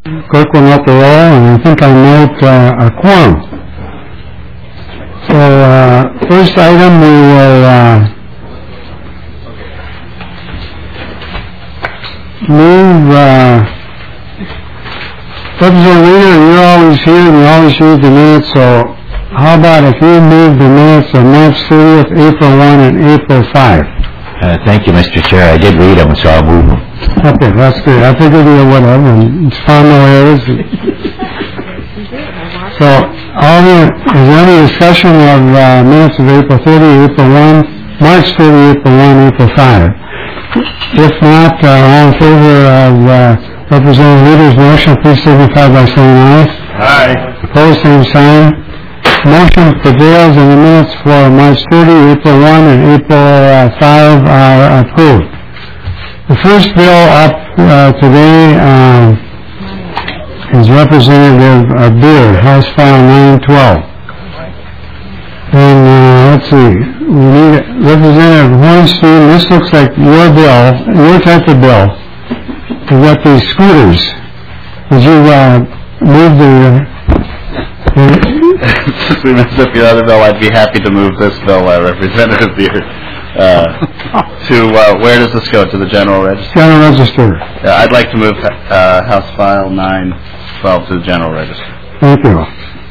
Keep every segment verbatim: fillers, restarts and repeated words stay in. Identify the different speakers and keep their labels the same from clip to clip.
Speaker 1: Clerk will note the roll, and I think I note uh, a quorum. So, uh, first item, we will uh, move, uh, Representative Reader, you're always here, and you always read the minutes, so how about if you move the minutes of March thirtieth, April first, and April fifth?
Speaker 2: Uh, thank you, Mister Chair. I did read them, so I'll move them.
Speaker 1: Okay, that's good. I figured you would have, and it's found no errors. So, all the, is there any discussion of uh, minutes of April thirtieth, April first, March thirtieth, April first, April fifth? If not, uh, all in favor of uh, Representative Reader's motion, please signify by saying aye.
Speaker 2: Aye.
Speaker 1: Opposed, same sign. Motion prevails, and the minutes for March thirtieth, April first, and April fifth are approved. The first bill up uh, today uh, is Representative uh, Beard, House File nine twelve. And uh, let's see, we need Representative Hornstein. This looks like your bill, your type of bill. You've got these scooters. Would you uh, move the... Uh,
Speaker 3: Since we messed up your other bill, I'd be happy to move this bill, uh, Representative Beard. Uh, to, uh, where does this go? To the General Register?
Speaker 1: General Register.
Speaker 3: Yeah, I'd like to move uh, House File nine twelve to the General Register.
Speaker 1: Thank you.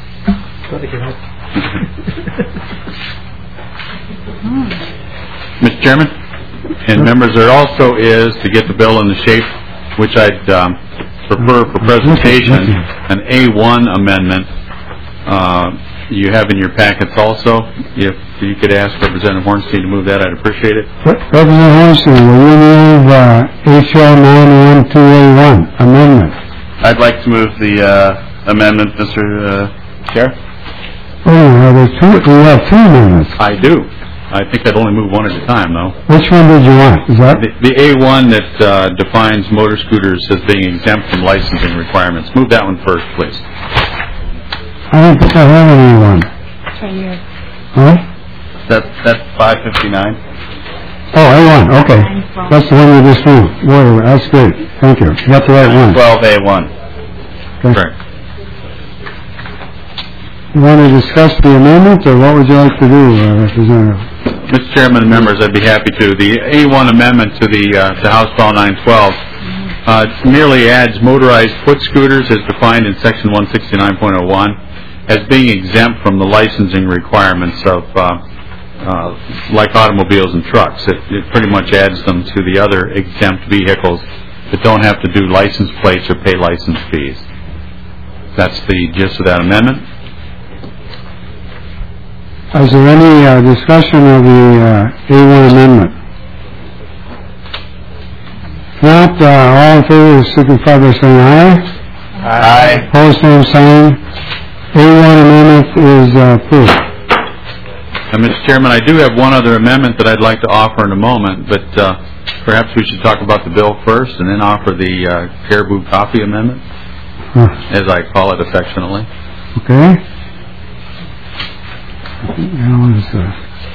Speaker 4: Mister Chairman and members, there also is, to get the bill in the shape which I'd um, prefer for presentation, an A one amendment. Uh, you have in your packets also. If you could ask Representative Hornstein to move that, I'd appreciate it.
Speaker 1: Representative Hornstein, will you move uh, H R nine one two A one amendment?
Speaker 3: I'd like to move the uh, amendment, Mister Uh, Chair.
Speaker 1: Oh, yeah, there's two, we have two amendments.
Speaker 4: I do. I think I'd only move one at a time, though.
Speaker 1: Which one did you want? Is that
Speaker 4: the, the A one that uh, defines motor scooters as being exempt from licensing requirements? Move that one first, please.
Speaker 1: I don't think I have an A one.
Speaker 5: It's right here.
Speaker 1: Huh?
Speaker 3: That, that's five fifty-nine.
Speaker 1: Oh, A one, okay. That's the one you just moved. Boy, that's great. Thank you. You got the right one.
Speaker 3: twelve A one.
Speaker 1: Okay.
Speaker 4: Correct.
Speaker 1: You want to discuss the amendment, or what would you like to do, uh, Representative?
Speaker 4: Mister Chairman and members, I'd be happy to. The A one amendment to the uh, to House File nine twelve uh, merely adds motorized foot scooters as defined in Section one sixty-nine point oh one as being exempt from the licensing requirements of uh, uh, like automobiles and trucks. It, it pretty much adds them to the other exempt vehicles that don't have to do license plates or pay license fees. That's the gist of that amendment.
Speaker 1: Is there any uh, discussion of the uh, A one amendment? If not, uh, all in favor signify by saying aye.
Speaker 3: Aye.
Speaker 1: Opposed, same sign. A one amendment is uh, approved.
Speaker 4: Uh, Mister Chairman, I do have one other amendment that I'd like to offer in a moment, but uh, perhaps we should talk about the bill first and then offer the uh, Caribou Coffee Amendment,
Speaker 1: Huh.
Speaker 4: as I call it affectionately.
Speaker 1: Okay. Now is, uh,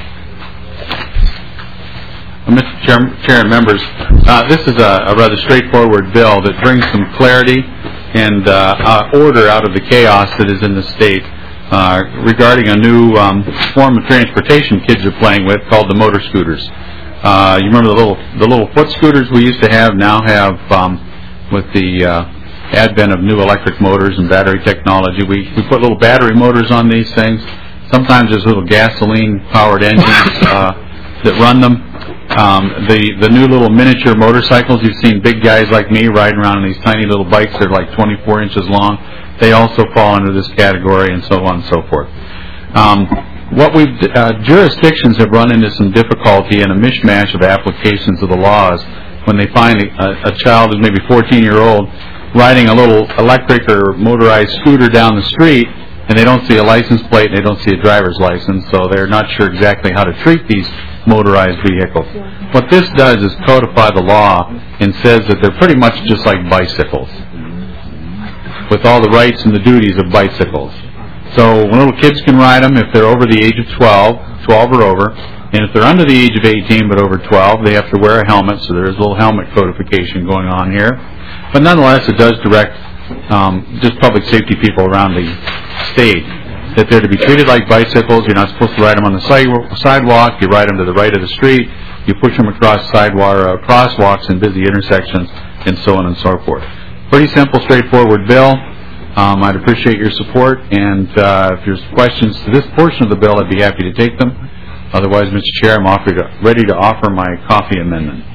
Speaker 4: Uh, Mister Chair, Chair and members, uh, this is a, a rather straightforward bill that brings some clarity and uh, uh, order out of the chaos that is in the state uh, regarding a new um, form of transportation kids are playing with called the motor scooters. Uh, you remember the little the little foot scooters we used to have now have, um, with the uh, advent of new electric motors and battery technology, we, we put little battery motors on these things. Sometimes there's little gasoline-powered engines uh, that run them. Um, the the new little miniature motorcycles, you've seen big guys like me riding around on these tiny little bikes. They're like twenty-four inches long. They also fall under this category, and so on and so forth. Um, what we've uh, jurisdictions have run into some difficulty and a mishmash of applications of the laws when they find a, a child who's maybe fourteen year old riding a little electric or motorized scooter down the street, and they don't see a license plate and they don't see a driver's license, so they're not sure exactly how to treat these motorized vehicles. What this does is codify the law and says that they're pretty much just like bicycles, with all the rights and the duties of bicycles. So when little kids can ride them, if they're over the age of twelve, twelve or over, and if they're under the age of eighteen but over twelve, they have to wear a helmet, so there's a little helmet codification going on here. But nonetheless, it does direct um, just public safety people around the state, that they're to be treated like bicycles. You're not supposed to ride them on the sidewalk. You ride them to the right of the street. You push them across sidewalk, uh, crosswalks and busy intersections, and so on and so forth. Pretty simple, straightforward bill. Um, I'd appreciate your support, and uh, if there's questions to this portion of the bill, I'd be happy to take them. Otherwise, Mister Chair, I'm offered to, ready to offer my coffee amendment.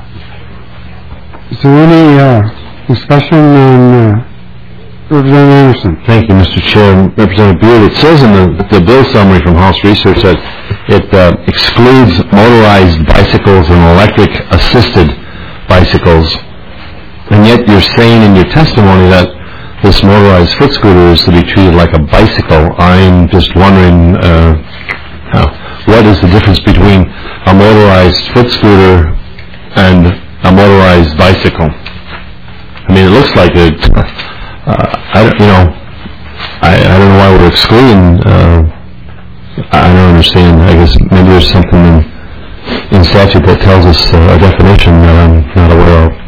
Speaker 1: Is there any uh, discussion on uh, Representative Anderson?
Speaker 2: Thank you, Mister Chair. Representative Beard, it says in the, the bill summary from House Research that it uh, excludes motorized bicycles and electric-assisted bicycles, and yet you're saying in your testimony that this motorized foot scooter is to be treated like a bicycle. I'm just wondering uh, how, what is the difference between a motorized foot scooter and a motorized bicycle? I mean, it looks like it. Uh, I don't, you know, I, I don't know why we're excluding. Uh, I don't understand. I guess maybe there's something in, in statute that tells us uh, a definition that I'm not aware of.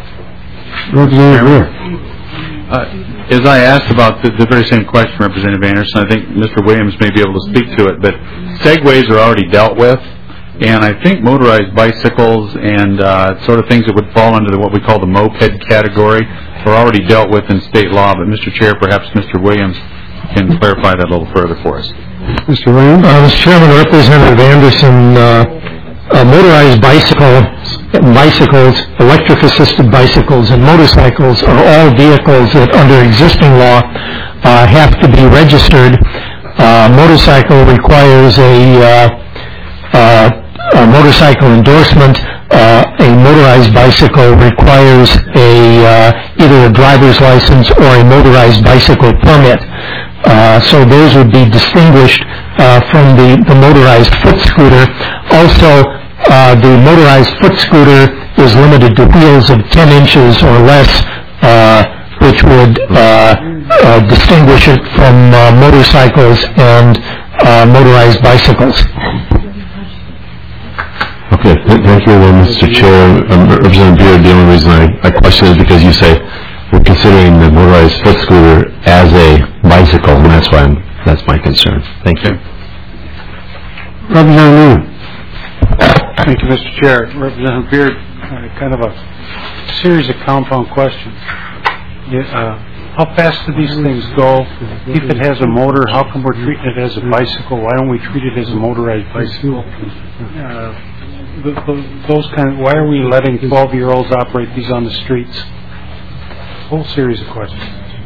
Speaker 1: Representative
Speaker 4: uh, As I asked about the, the very same question, Representative Anderson, I think Mister Williams may be able to speak to it, but segways are already dealt with, and I think motorized bicycles and uh, sort of things that would fall under the, what we call the moped category are already dealt with in state law, but Mister Chair, perhaps Mister Williams can clarify that a little further for us.
Speaker 1: Mister Williams?
Speaker 5: Uh, Mister Chairman, Representative Anderson, uh, uh, motorized bicycle, bicycles, electric-assisted bicycles, and motorcycles are all vehicles that, under existing law, uh, have to be registered. Uh, motorcycle requires a, uh, uh, a motorcycle endorsement. Uh, a motorized bicycle requires a uh, either a driver's license or a motorized bicycle permit. Uh, so those would be distinguished uh, from the, the motorized foot scooter. Also, uh, the motorized foot scooter is limited to wheels of ten inches or less, uh, which would uh, uh, distinguish it from uh, motorcycles and uh, motorized bicycles.
Speaker 2: Okay, thank you, well, Mister Chair. Um, Representative Beard, the only reason I, I question is because you say we're considering the motorized foot scooter as a bicycle, and that's why I'm, that's my concern. Thank you.
Speaker 1: Representative Newman.
Speaker 6: Thank you, Mister Chair. Representative Beard, uh, kind of a series of compound questions. Yeah, uh, how fast do these things go? If it has a motor, how come we're treating it as a bicycle? Why don't we treat it as a motorized bicycle? Uh, the, the, those kind of, why are we letting twelve-year-olds operate these on the streets? Whole series of questions.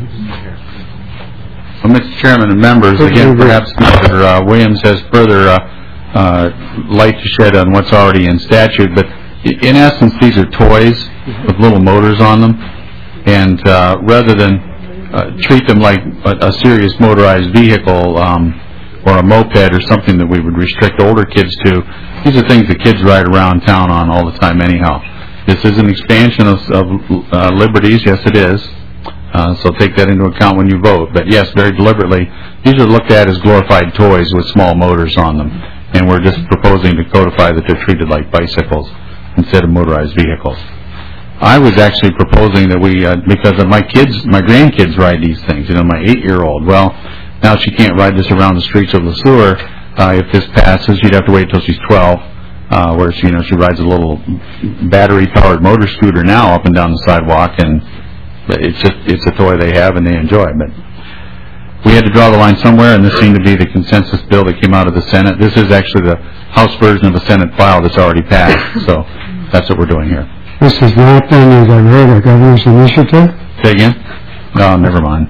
Speaker 4: Well, Mister Chairman and members, again, perhaps Mister Uh, Williams has further uh, uh, light to shed on what's already in statute, but in essence, these are toys with little motors on them, and uh, rather than uh, treat them like a, a serious motorized vehicle um, or a moped or something that we would restrict older kids to, these are things that kids ride around town on all the time anyhow. This is an expansion of, of uh, liberties, yes it is, uh, so take that into account when you vote. But yes, very deliberately, these are looked at as glorified toys with small motors on them, and we're just proposing to codify that they're treated like bicycles instead of motorized vehicles. I was actually proposing that we, uh, because of my kids, my grandkids ride these things, you know, my eight-year-old, well, now she can't ride this around the streets of Le Sueur. Uh, if this passes, she'd have to wait till she's twelve. Uh, where she, you know, she rides a little battery-powered motor scooter now up and down the sidewalk, and it's just it's a toy they have and they enjoy. But we had to draw the line somewhere, and this seemed to be the consensus bill that came out of the Senate. This is actually the House version of the Senate file that's already passed, so that's what we're doing here.
Speaker 1: This has not been, as I've heard, a governor's initiative.
Speaker 4: Say again? No, never mind.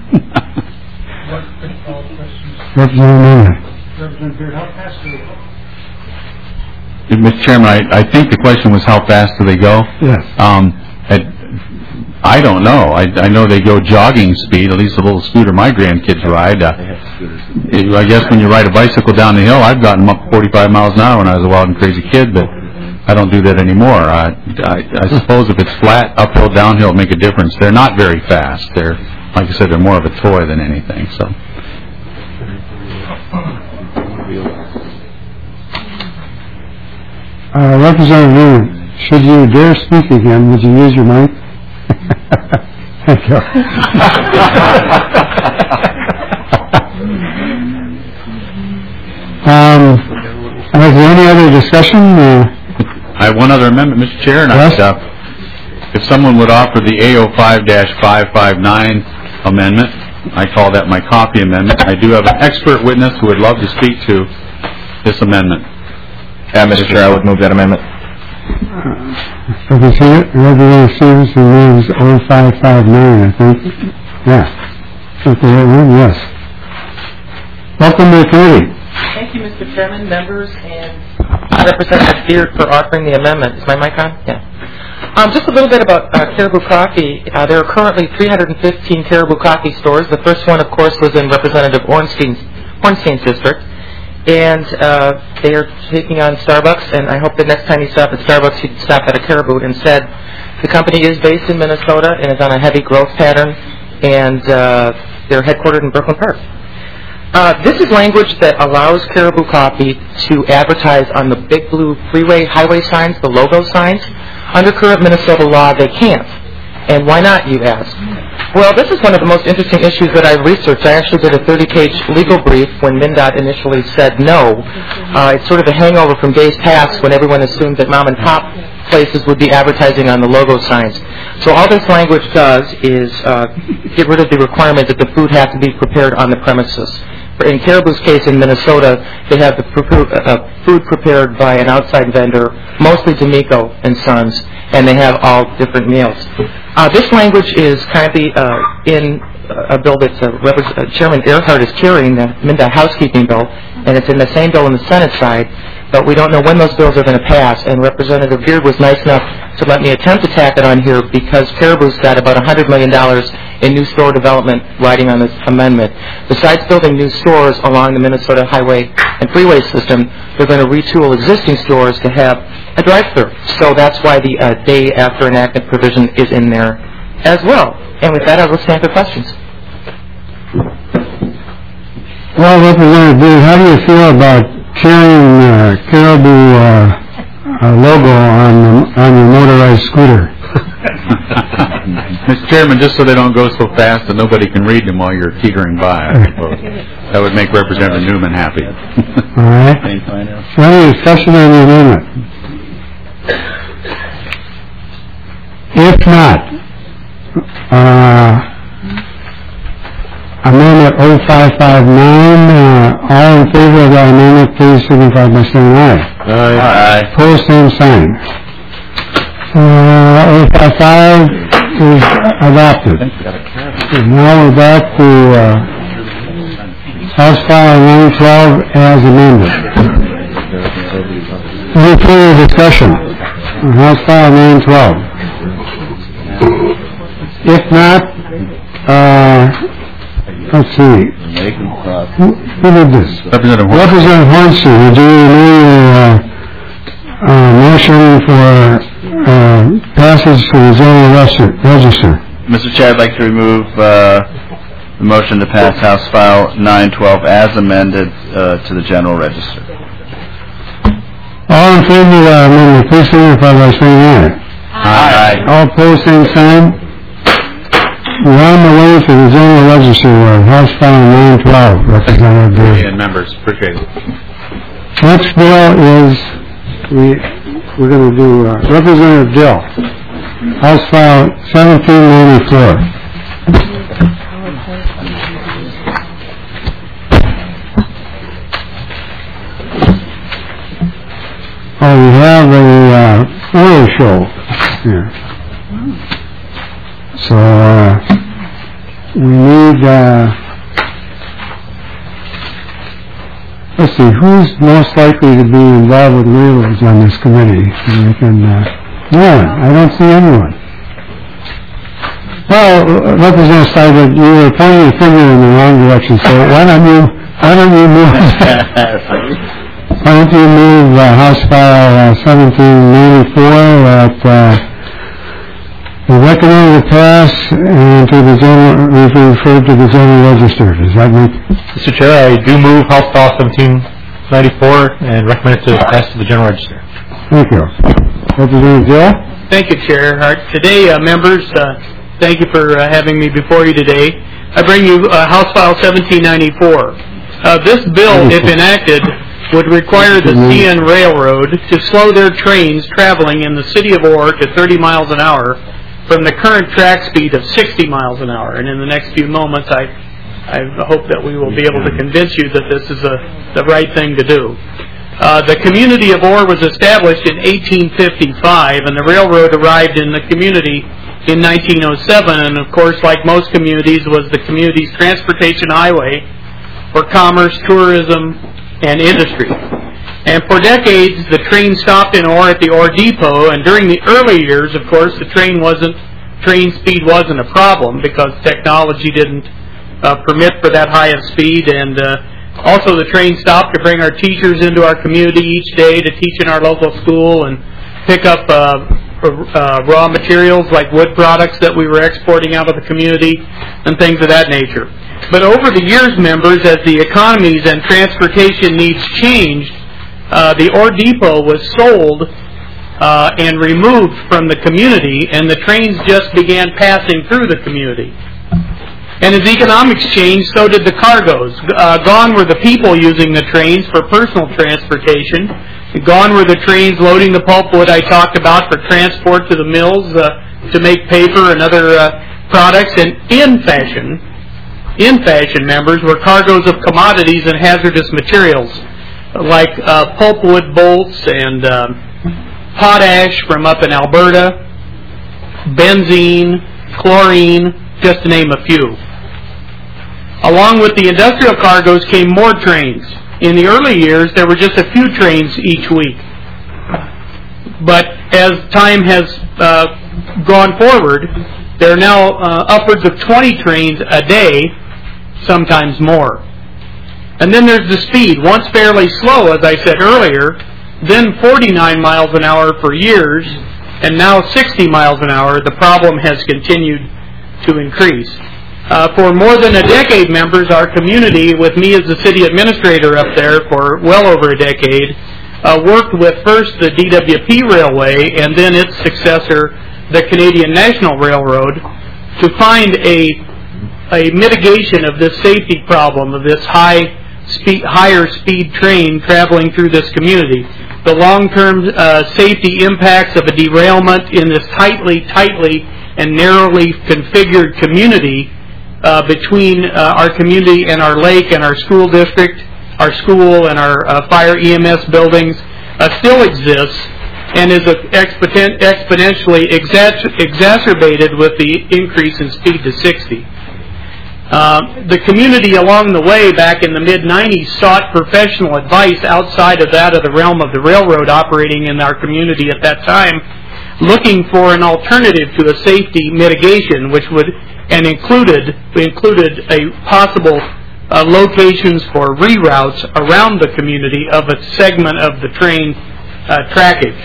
Speaker 1: Representative Newman.
Speaker 6: Representative Beard, how fast do they go?
Speaker 4: Mister Chairman, I, I think the question was how fast do they go?
Speaker 1: Yes.
Speaker 4: Um, I, I don't know. I, I know they go jogging speed, at least a little scooter my grandkids ride. Uh, I guess when you ride a bicycle down the hill, I've gotten them up forty-five miles an hour when I was a wild and crazy kid, but I don't do that anymore. Uh, I, I suppose if it's flat, uphill, downhill, it'll make a difference. They're not very fast. They're, like I said, they're more of a toy than anything. So.
Speaker 1: Uh, Representative Newman, should you dare speak again, would you use your mic? Thank you. um, is there any other discussion? Uh,
Speaker 4: I have one other amendment, Mister Chair, and
Speaker 1: yes?
Speaker 4: I'd, uh, if someone would offer the A O five dash five five nine amendment, I call that my copy amendment. I do have an expert witness who would love to speak to this amendment.
Speaker 3: Yeah, Mister Chair, I would move that amendment.
Speaker 1: Have you seen it? Representative Stevenson moves oh five five nine, I think. Yeah. Is that the right one? Yes. Welcome to the committee.
Speaker 7: Thank you, Mister Chairman, members, and Representative Beard for offering the amendment. Is my mic on? Yeah. Um, just a little bit about uh, Caribou Coffee. Uh, there are currently three hundred fifteen Caribou Coffee stores. The first one, of course, was in Representative Ornstein's, Ornstein's district. And uh, they are taking on Starbucks, and I hope the next time you stop at Starbucks, you stop at a Caribou. Instead, the company is based in Minnesota and is on a heavy growth pattern, and uh, they're headquartered in Brooklyn Park. Uh, this is language that allows Caribou Coffee to advertise on the big blue freeway highway signs, the logo signs. Under current Minnesota law, they can't. And why not, you ask? Well, this is one of the most interesting issues that I've researched. I actually did a thirty-page legal brief when MnDOT initially said no. Uh, it's sort of a hangover from days past when everyone assumed that mom and pop places would be advertising on the logo signs. So all this language does is uh, get rid of the requirement that the food has to be prepared on the premises. In Caribou's case in Minnesota, they have the pre- uh, food prepared by an outside vendor, mostly D'Amico and Sons, and they have all different meals. Uh, this language is currently uh, in a bill that uh, Rep- uh, Chairman Earhart is carrying, the MnDOT housekeeping bill, and it's in the same bill on the Senate side, but we don't know when those bills are going to pass, and Representative Beard was nice enough to let me attempt to tack it on here because Caribou's got about one hundred million dollars in new store development riding on this amendment. Besides building new stores along the Minnesota highway and freeway system, they're going to retool existing stores to have a drive-thru. So that's why the uh, day after enactment provision is in there as well. And with that, I will stand for questions.
Speaker 1: Well, Representative Beard, how do you feel about carrying uh, Caribou uh, uh, logo on the, on your motorized scooter?
Speaker 4: Mister Chairman, just so they don't go so fast that nobody can read them while you're teetering by, I suppose. That would make Representative Newman happy.
Speaker 1: All right. So any discussion on the amendment? If not, uh, amendment oh five five nine, uh, all in favor of that amendment, please signify by saying aye.
Speaker 3: Aye. Aye.
Speaker 1: Opposed, same sign. Uh, oh five five is adopted. And now we're back to uh, House File nine twelve as amended. Any further discussion on House File nine twelve? If not, uh, let's see. Who, who did this?
Speaker 4: Representative Horn.
Speaker 1: Representative Hornstein, would you renew your uh, uh, motion for uh, passage to the General Register?
Speaker 3: Mister Chair, I'd like to remove uh, the motion to pass House File nine twelve as amended uh, to the General Register.
Speaker 1: All in favor of that amendment, please signify by saying aye.
Speaker 3: Aye.
Speaker 1: All opposed, same sign. We're on the way to the General Register, uh, House File nine twelve, Representative Beard.
Speaker 4: And members, appreciate it.
Speaker 1: Next bill is, we, we're going to do uh, Representative Dill, House File seventeen ninety-four. Oh, we have a uh, photo show here. So, uh, we need, uh, let's see, who's most likely to be involved with railroads on this committee? We can, uh, no one. I don't see anyone. Well, Representative Steinberg, you were pointing your finger in the wrong direction, so why don't you, why don't you move, why don't you move uh, House File uh, seventeen ninety-four at, uh, the recommended to pass and to the general, referred to the General Register. Does that make?
Speaker 5: Mister Chair, I do move House File seventeen ninety-four and recommend it to pass to the General Register.
Speaker 1: Thank you. Representative Gill?
Speaker 8: Thank you, Chair Hart. Today, uh, members, uh, Thank you for uh, having me before you today. I bring you uh, House File seventeen ninety-four. Uh, this bill, if enacted, would require the C N Railroad to slow their trains traveling in the city of Orr to thirty miles an hour from the current track speed of sixty miles an hour. And in the next few moments, I, I hope that we will be able to convince you that this is a, the right thing to do. Uh, the community of Orr was established in eighteen fifty-five, and the railroad arrived in the community in nineteen oh seven, and of course, like most communities, was the community's transportation highway for commerce, tourism, and industry. And for decades, the train stopped in Orr at the Orr Depot, and during the early years, of course, the train wasn't, train speed wasn't a problem because technology didn't uh, permit for that high of speed, and uh, also the train stopped to bring our teachers into our community each day to teach in our local school and pick up uh, uh, raw materials like wood products that we were exporting out of the community and things of that nature. But over the years, members, as the economies and transportation needs changed, uh, the Orr Depot was sold uh, and removed from the community, and the trains just began passing through the community. And as economics changed, so did the cargoes. Uh, gone were the people using the trains for personal transportation. Gone were the trains loading the pulpwood I talked about for transport to the mills uh, to make paper and other uh, products. And in fashion, in fashion, members, were cargoes of commodities and hazardous materials like uh, pulpwood bolts and um, potash from up in Alberta, benzene, chlorine, just to name a few. Along with the industrial cargoes came more trains. In the early years, there were just a few trains each week. But as time has uh, gone forward, there are now uh, upwards of twenty trains a day, sometimes more. And then there's the speed, once fairly slow, as I said earlier, then forty-nine miles an hour for years, and now sixty miles an hour. The problem has continued to increase. Uh, for more than a decade, members, our community, with me as the city administrator up there for well over a decade, uh, worked with first the D W P Railway and then its successor, the Canadian National Railroad, to find a, a mitigation of this safety problem of this high speed, higher speed train traveling through this community. The long-term uh, safety impacts of a derailment in this tightly, tightly and narrowly configured community Uh, between uh, our community and our lake and our school district, our school and our uh, fire E M S buildings uh, still exists and is uh, expoten- exponentially exa- exacerbated with the increase in speed to sixty. Uh, the community along the way back in the mid nineties sought professional advice outside of that of the realm of the railroad operating in our community at that time, looking for an alternative to a safety mitigation which would and included included a possible uh, locations for reroutes around the community of a segment of the train uh, trackage.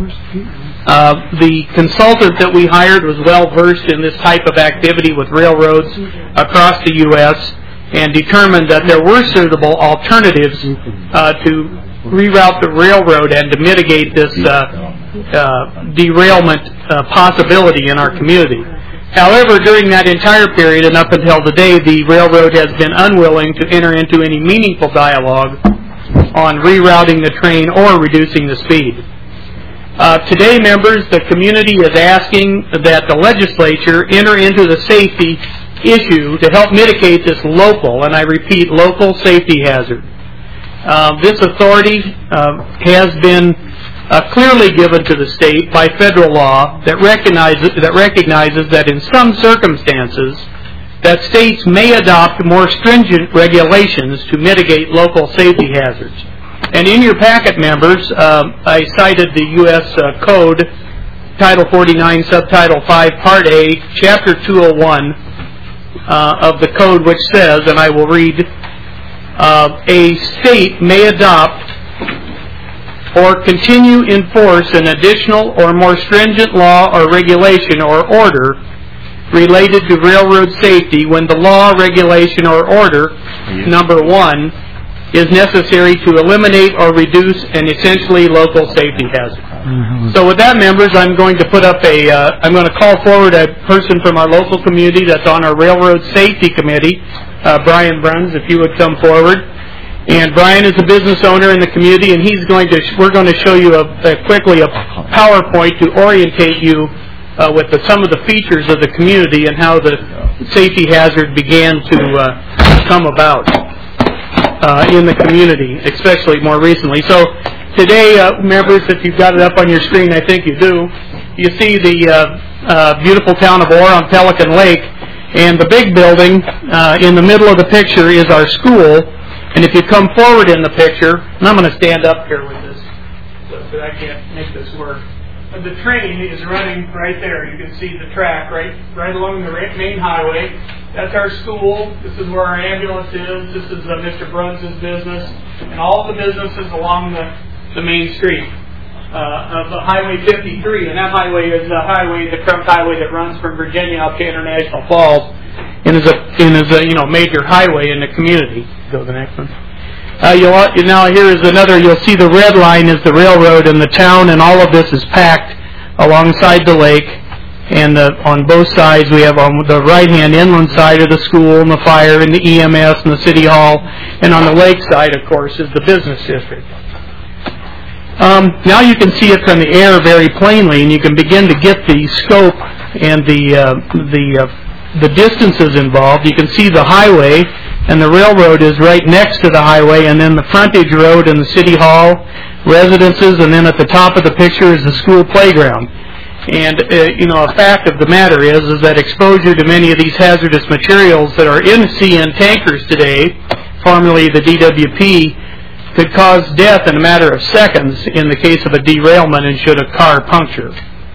Speaker 8: Uh, the consultant that we hired was well versed in this type of activity with railroads across the U S and determined that there were suitable alternatives uh, to reroute the railroad and to mitigate this uh, uh, derailment uh, possibility in our community. However, during that entire period and up until today, the railroad has been unwilling to enter into any meaningful dialogue on rerouting the train or reducing the speed. Uh, today, members, the community is asking that the legislature enter into the safety issue to help mitigate this local, and I repeat, local safety hazard. Uh, this authority uh, has been Uh, clearly given to the state by federal law that recognizes that recognizes that in some circumstances that states may adopt more stringent regulations to mitigate local safety hazards. And in your packet, members, uh, I cited the U S uh, Code, Title forty-nine, Subtitle five, Part A, Chapter two oh one uh, of the Code, which says, and I will read, uh, a state may adopt or continue in force an additional or more stringent law or regulation or order related to railroad safety when the law, regulation, or order, number one, is necessary to eliminate or reduce an essentially local safety hazard.
Speaker 1: Mm-hmm.
Speaker 8: So with that, members, I'm going to put up a, uh, I'm going to call forward a person from our local community that's on our Railroad Safety Committee, uh, Brian Bruns, if you would come forward. And Brian is a business owner in the community, and he's going to, we're going to show you a, a quickly a PowerPoint to orientate you uh, with the, some of the features of the community and how the safety hazard began to uh, come about uh, in the community, especially more recently. So today, uh, members, if you've got it up on your screen, I think you do, you see the uh, uh, beautiful town of Orr on Pelican Lake, and the big building uh, in the middle of the picture is our school. And if you come forward in the picture, and I'm going to stand up here with this, so that I can't make this work. But the train is running right there. You can see the track right, right along the main highway. That's our school. This is where our ambulance is. This is uh, Mister Bruns' business, and all the businesses along the, the main street uh, of the Highway fifty-three. And that highway is the highway, the Crump Highway that runs from Virginia up to International Falls, and is a and is a you know major highway in the community. Go to the next one. Uh, you'll, now here is another. You'll see the red line is the railroad and the town, and all of this is packed alongside the lake. And uh, on both sides, we have on the right-hand inland side of the school and the fire and the E M S and the city hall, and on the lake side, of course, is the business district. Um, now you can see it from the air very plainly, and you can begin to get the scope and the uh, the uh, the distances involved. You can see the highway, and the railroad is right next to the highway, and then the frontage road and the city hall, residences, and then at the top of the picture is the school playground. And, uh, you know, a fact of the matter is, is that exposure to many of these hazardous materials that are in C N tankers today, formerly the D W P, could cause death in a matter of seconds in the case of a derailment and should a car puncture.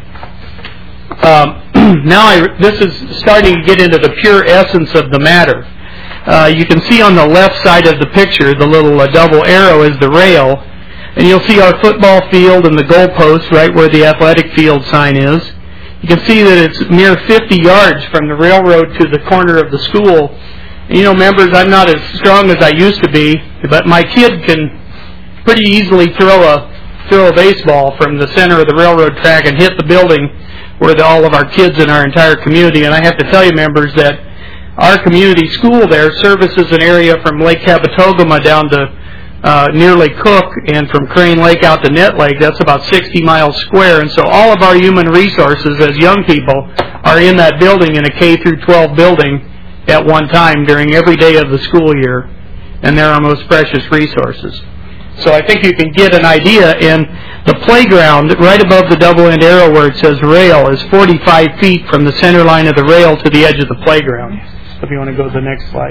Speaker 8: Um, now I, this is starting to get into the pure essence of the matter. Uh, you can see on the left side of the picture, the little uh, double arrow is the rail, and you'll see our football field and the goalpost right where the athletic field sign is. You can see that it's mere fifty yards from the railroad to the corner of the school. And, you know, members, I'm not as strong as I used to be, but my kid can pretty easily throw a throw a baseball from the center of the railroad track and hit the building where the, all of our kids in our entire community. And I have to tell you, members, that our community school there services an area from Lake Capitogama down to uh, near Lake Cook, and from Crane Lake out to Net Lake. That's about sixty miles square. And so all of our human resources as young people are in that building, in a K through twelve building at one time during every day of the school year. And they're our most precious resources. So I think you can get an idea. And the playground, right above the double-end arrow where it says rail, is forty-five feet from the center line of the rail to the edge of the playground. So if you want to go to the next slide.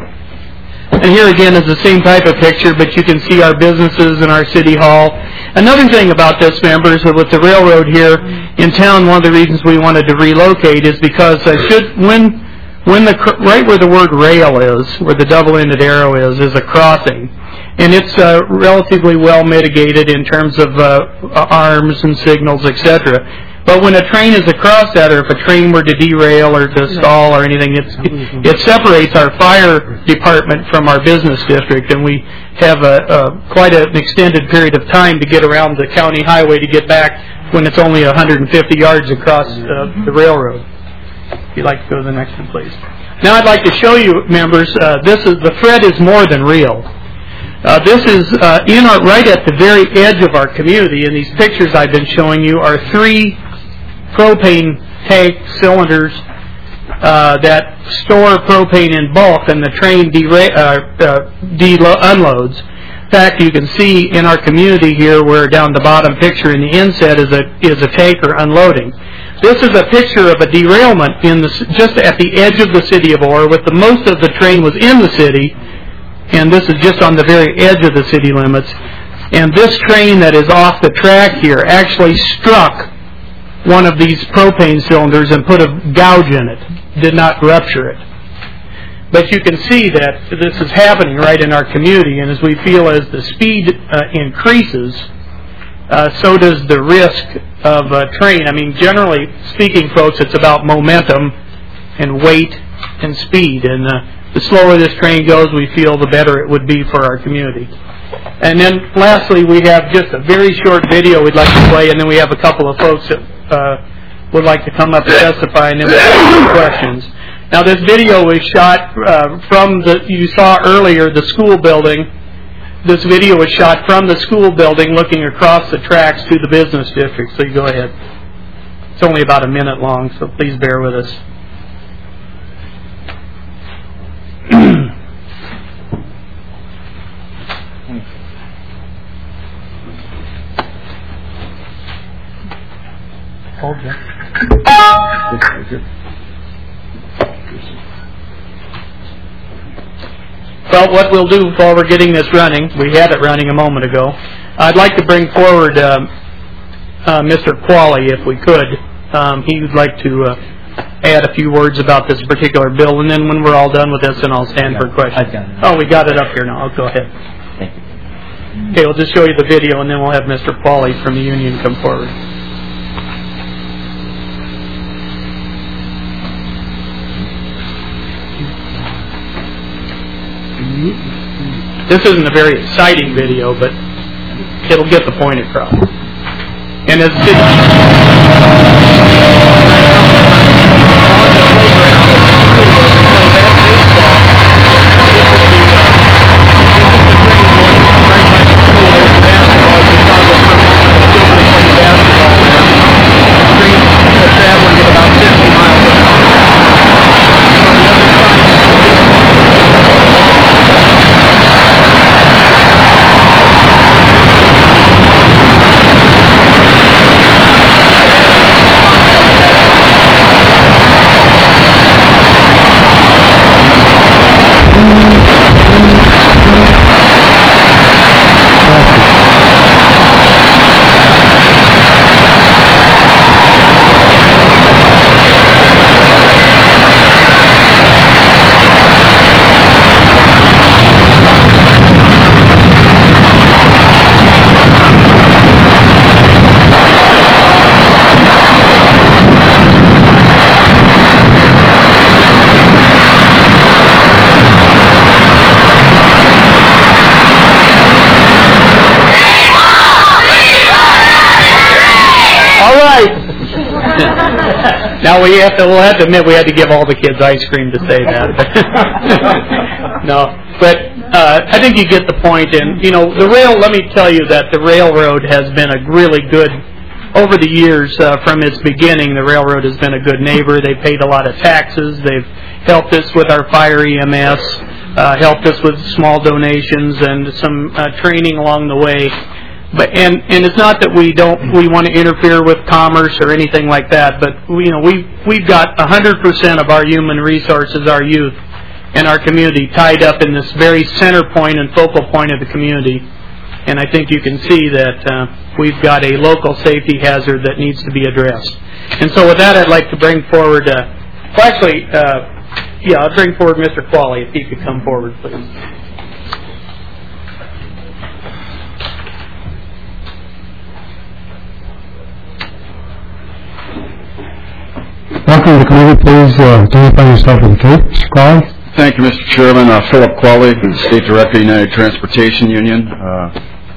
Speaker 8: And here again is the same type of picture, but you can see our businesses and our city hall. Another thing about this, members, with the railroad here in town, one of the reasons we wanted to relocate is because uh, should when when the right where the word rail is, where the double-ended arrow is, is a crossing. And it's uh, relatively well mitigated in terms of uh, arms and signals, et cetera. But when a train is across that, or if a train were to derail or to stall or anything, it's, it, it separates our fire department from our business district, and we have a, a quite a, an extended period of time to get around the county highway to get back when it's only one hundred fifty yards across uh, the railroad. If you'd like to go to the next one, please. Now I'd like to show you, members, uh, this is the threat is more than real. Uh, this is uh, in our, right at the very edge of our community, and these pictures I've been showing you are three propane tank cylinders uh, that store propane in bulk, and the train dera- uh, uh, de- unloads. In fact, you can see in our community here, where down the bottom picture in the inset is a is a tanker unloading. This is a picture of a derailment in the, just at the edge of the city of Orr, with the most of the train was in the city, and this is just on the very edge of the city limits. And this train that is off the track here actually struck one of these propane cylinders and put a gouge in it, did not rupture it. But you can see that this is happening right in our community, and as we feel as the speed uh, increases, uh, so does the risk of a train. I mean, generally speaking, folks, it's about momentum and weight and speed. And uh, the slower this train goes, we feel the better it would be for our community. And then lastly, we have just a very short video we'd like to play, and then we have a couple of folks that uh, would like to come up and testify, and then we'll have some questions. Now, this video was shot uh, from the, you saw earlier, the school building. This video was shot from the school building looking across the tracks to the business district, so you go ahead. It's only about a minute long, so please bear with us. Hold you. Well, what we'll do while we're getting this running, we had it running a moment ago, I'd like to bring forward um, uh, Mister Qualley, if we could. Um, he would like to uh, add a few words about this particular bill, and then when we're all done with this, then I'll stand for questions. Oh, we got it up here now. I'll go ahead.
Speaker 7: Thank you.
Speaker 8: Okay, we'll just show you the video, and then we'll have Mister Qualley from the union come forward. This isn't a very exciting video, but it'll get the point across. And as city Now we have to, we'll have to admit we had to give all the kids ice cream to say that. No, but uh, I think you get the point. And, you know, the rail, let me tell you that the railroad has been a really good, over the years uh, from its beginning, the railroad has been a good neighbor. They paid a lot of taxes. They've helped us with our fire E M S, uh, helped us with small donations and some uh, training along the way. But and and it's not that we don't we want to interfere with commerce or anything like that, but we, you know we we've got one hundred percent of our human resources, our youth, and our community tied up in this very center point and focal point of the community. And I think you can see that uh, we've got a local safety hazard that needs to be addressed. And so with that, I'd like to bring forward. Uh, well, actually, uh, yeah, I'll bring forward Mister Qualley if he could come forward, please.
Speaker 1: Welcome to the committee. Please uh, identify yourself with the case. Mister Qualley.
Speaker 9: Thank you, Mister Chairman. Uh, Philip Qualley, State Director, United Transportation Union. Uh,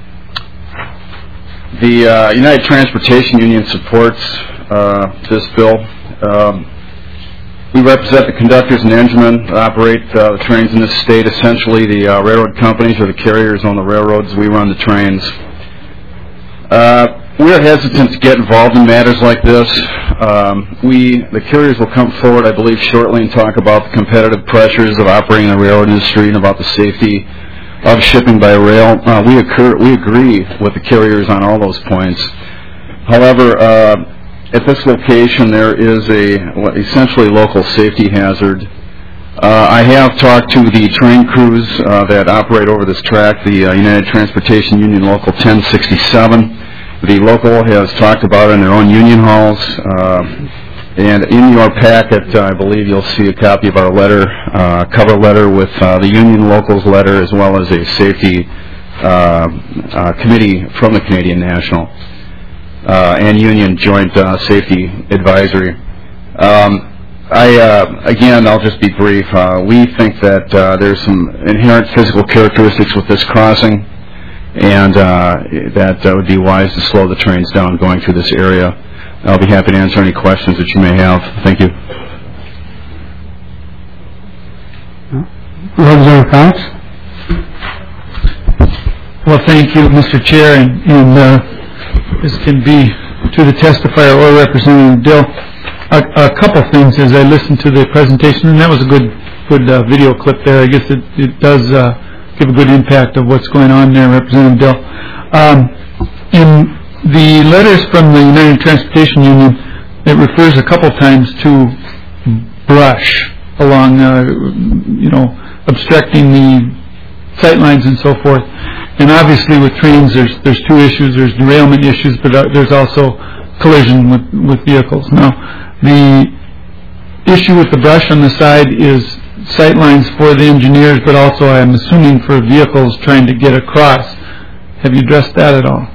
Speaker 9: the uh, United Transportation Union supports uh, this bill. Um, we represent the conductors and enginemen that operate uh, the trains in this state. Essentially, the uh, railroad companies or the carriers on the railroads. We run the trains. Uh, We are hesitant to get involved in matters like this. Um, we, the carriers will come forward, I believe, shortly and talk about the competitive pressures of operating in the railroad industry and about the safety of shipping by rail. Uh, we, occur, we agree with the carriers on all those points. However, uh, at this location, there is a essentially local safety hazard. Uh, I have talked to the train crews uh, that operate over this track, the uh, United Transportation Union Local ten sixty-seven. The local has talked about it in their own union halls, uh, and in your packet, uh, I believe you'll see a copy of our letter, uh, cover letter with uh, the union local's letter, as well as a safety uh, uh, committee from the Canadian National uh, and Union Joint uh, Safety Advisory. Um, I, uh, again, I'll just be brief. Uh, we think that uh, there's some inherent physical characteristics with this crossing, and uh, that uh, would be wise to slow the trains down going through this area. I'll be happy to answer any questions that you may have. Thank you.
Speaker 1: Representative Cox?
Speaker 10: Well, thank you, Mister Chair, and, and uh, this can be to the testifier or Representative Dill. A, a couple things as I listened to the presentation, and that was a good good uh, video clip there. I guess it, it does uh, give a good impact of what's going on there, Representative Dill. Um, in the letters from the United Transportation Union, it refers a couple times to brush along, uh, you know, obstructing the sight lines and so forth. And obviously with trains, there's there's two issues. There's derailment issues, but uh, there's also collision with, with vehicles. Now, the issue with the brush on the side is sight lines for the engineers, but also I'm assuming for vehicles trying to get across. Have you addressed that at all?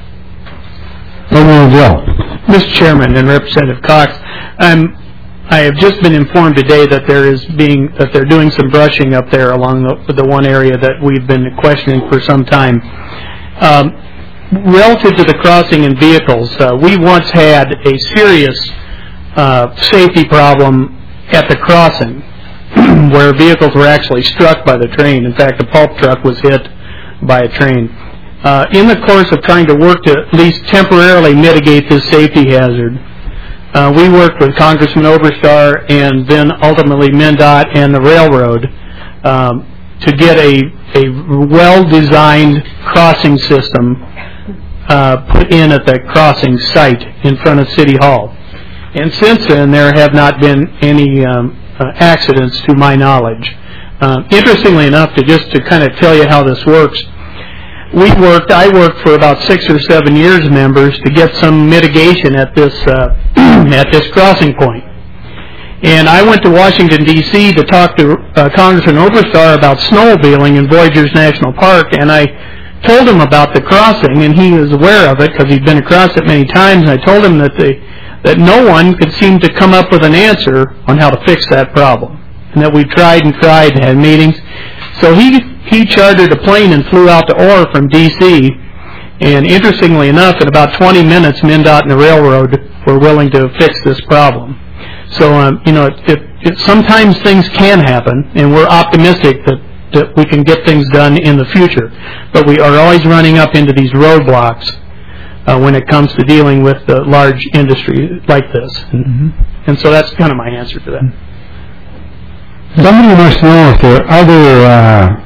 Speaker 8: Mister Chairman and Representative Cox, I'm, I have just been informed today that there is being that they're doing some brushing up there along the, the one area that we've been questioning for some time. Um, relative to the crossing in vehicles, uh, we once had a serious uh, safety problem at the crossing where vehicles were actually struck by the train. In fact, a pulp truck was hit by a train. Uh, in the course of trying to work to at least temporarily mitigate this safety hazard, uh, we worked with Congressman Oberstar and then ultimately MnDOT and the railroad um, to get a, a well-designed crossing system uh, put in at the crossing site in front of City Hall. And since then, there have not been any um, uh, accidents to my knowledge. Uh, interestingly enough, to just to kind of tell you how this works, we worked, I worked for about six or seven years, members, to get some mitigation at this uh, at this crossing point. And I went to Washington, D C to talk to uh, Congressman Oberstar about snowmobiling in Voyageurs National Park, and I told him about the crossing, and he was aware of it because he'd been across it many times, and I told him that the, that no one could seem to come up with an answer on how to fix that problem, and that we tried and tried and had meetings. So he he chartered a plane and flew out to Orr from D C, and interestingly enough, in about twenty minutes, MnDOT and the railroad were willing to fix this problem. So, um, you know, it, it, it, sometimes things can happen, and we're optimistic that, that we can get things done in the future. But we are always running up into these roadblocks uh, when it comes to dealing with the large industry like this. Mm-hmm. And so that's kind of my answer to that.
Speaker 1: Somebody must know if there are other uh,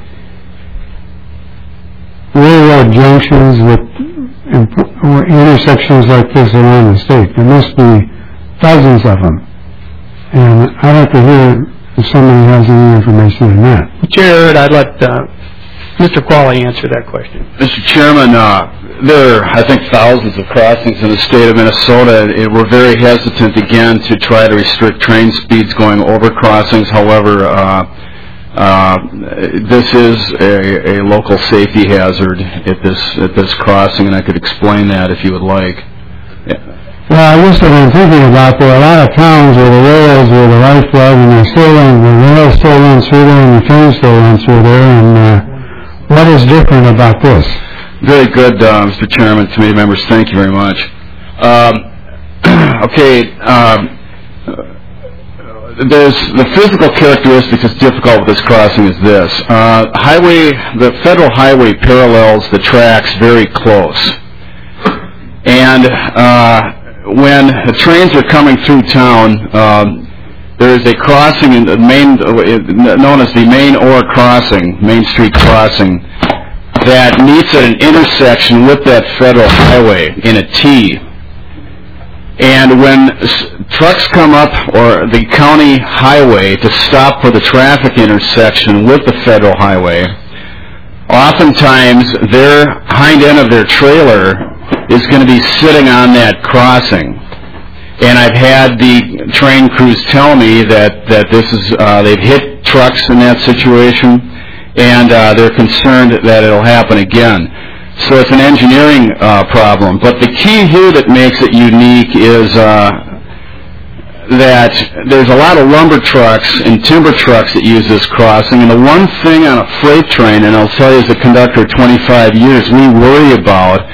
Speaker 1: railroad junctions with intersections like this around the state. There must be thousands of them. And I'd like to hear if somebody has any information on that.
Speaker 8: Chair, I'd let uh, Mister Qualley answer that question.
Speaker 9: Mister Chairman, uh, there are, I think, thousands of crossings in the state of Minnesota. It, we're very hesitant, again, to try to restrict train speeds going over crossings. However, uh, uh, this is a, a local safety hazard at this at this crossing, and I could explain that if you would like. Yeah.
Speaker 1: Well, I guess what I'm thinking about, there are a lot of towns where the rails were the lifeblood, and they're still run, the rails still run through there, and the trains still run through there, and uh, what is different about this?
Speaker 9: Very good, uh, Mister Chairman, committee members. Thank you very much. Um, okay, um, there's the physical characteristics that's difficult with this crossing is this. Uh, highway, the federal highway parallels the tracks very close. And uh, when the trains are coming through town, um, there is a crossing in the main, known as the Main Orr Crossing, Main Street Crossing, that meets at an intersection with that federal highway in a T. And when s- trucks come up, or the county highway, to stop for the traffic intersection with the federal highway, oftentimes their hind end of their trailer is going to be sitting on that crossing. And I've had the train crews tell me that, that this is, uh, they've hit trucks in that situation, and uh, they're concerned that it'll happen again. So it's an engineering uh, problem. But the key here that makes it unique is uh, that there's a lot of lumber trucks and timber trucks that use this crossing, and the one thing on a freight train, and I'll tell you as a conductor of twenty-five years, we worry about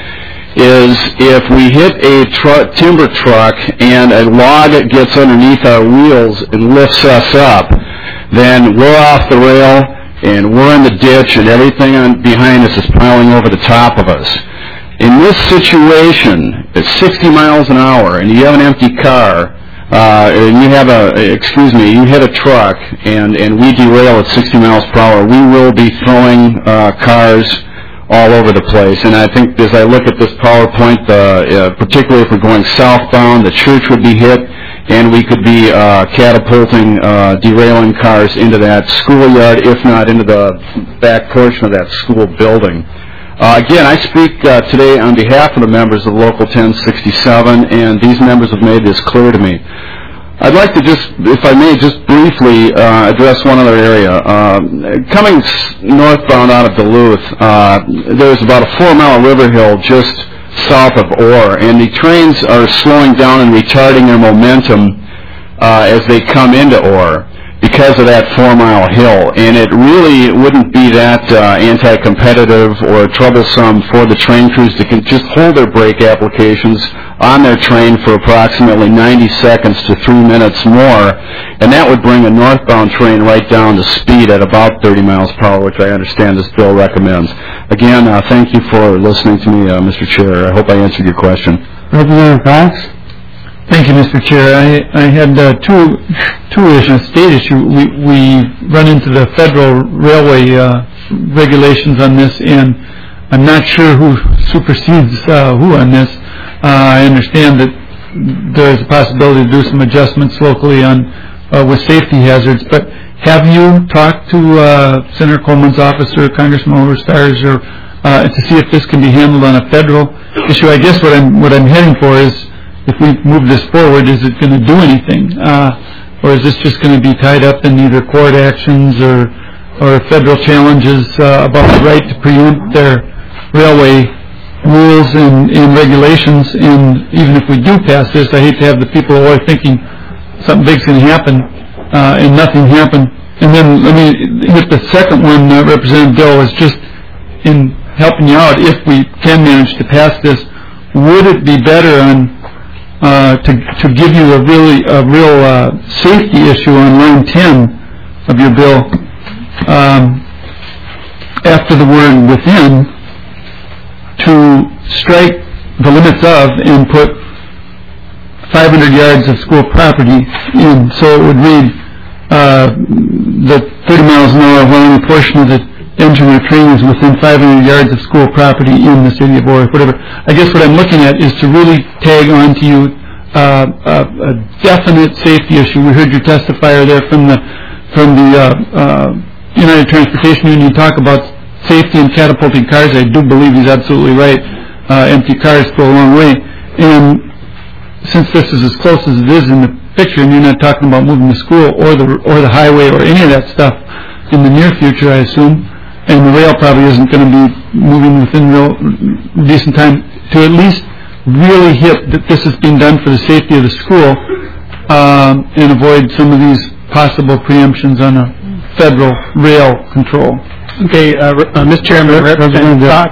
Speaker 9: is if we hit a tr- timber truck and a log gets underneath our wheels and lifts us up, then we're off the rail and we're in the ditch and everything on behind us is piling over the top of us. In this situation, at sixty miles an hour and you have an empty car, Uh, and you have a, excuse me, you hit a truck and, and we derail at sixty miles per hour, we will be throwing uh, cars all over the place. And I think as I look at this PowerPoint, uh, uh, particularly if we're going southbound, the church would be hit and we could be uh, catapulting, uh, derailing cars into that schoolyard, if not into the back portion of that school building. Uh, again, I speak uh, today on behalf of the members of Local ten sixty-seven, and these members have made this clear to me. I'd like to just, if I may, just briefly uh, address one other area. Uh, coming s- northbound out of Duluth, uh, there's about a four-mile river hill just south of Orr, and the trains are slowing down and retarding their momentum uh, as they come into Orr because of that four-mile hill. And it really wouldn't be that uh, anti-competitive or troublesome for the train crews to can just hold their brake applications on their train for approximately ninety seconds to three minutes more, and that would bring a northbound train right down to speed at about thirty miles per hour, which I understand this bill recommends. Again, uh, thank you for listening to me, uh, Mister Chair. I hope I answered your question.
Speaker 1: Representative Cox?
Speaker 10: Thank you, Mister Chair. I, I had uh, two two issues, state issue. We we run into the federal railway uh, regulations on this, and I'm not sure who supersedes uh, who on this. Uh, I understand that there is a possibility to do some adjustments locally on uh, with safety hazards, but have you talked to uh, Senator Coleman's office or Congressman Overstars or uh, to see if this can be handled on a federal issue? I guess what I'm what I'm heading for is, if we move this forward, is it going to do anything? Uh, or is this just going to be tied up in either court actions or or federal challenges uh, about the right to preempt their railway rules and, and regulations? And even if we do pass this, I hate to have the people who are thinking something big's going to happen uh, and nothing happened. And then let me hit the second one, uh, Representative Dill, is just in helping you out, if we can manage to pass this, would it be better on Uh, to to give you a really a real uh, safety issue on line ten of your bill, um, after the word within, to strike the limits of and put five hundred yards of school property in, so it would read uh, that thirty miles an hour while any portion of the engine or train is within five hundred yards of school property in the city of Orr, whatever. I guess what I'm looking at is to really tag on to you uh, a, a definite safety issue. We heard your testifier there from the from the uh, uh, United Transportation Union talk about safety and catapulting cars. I do believe he's absolutely right. Uh, empty cars go a long way. And since this is as close as it is in the picture, and you're not talking about moving the school or the or the highway or any of that stuff in the near future, I assume, and the rail probably isn't going to be moving within real decent time, to at least really hit that this is being done for the safety of the school um, and avoid some of these possible preemptions on a federal rail control.
Speaker 8: Okay, uh, uh, Mister Chairman, Representative Cox,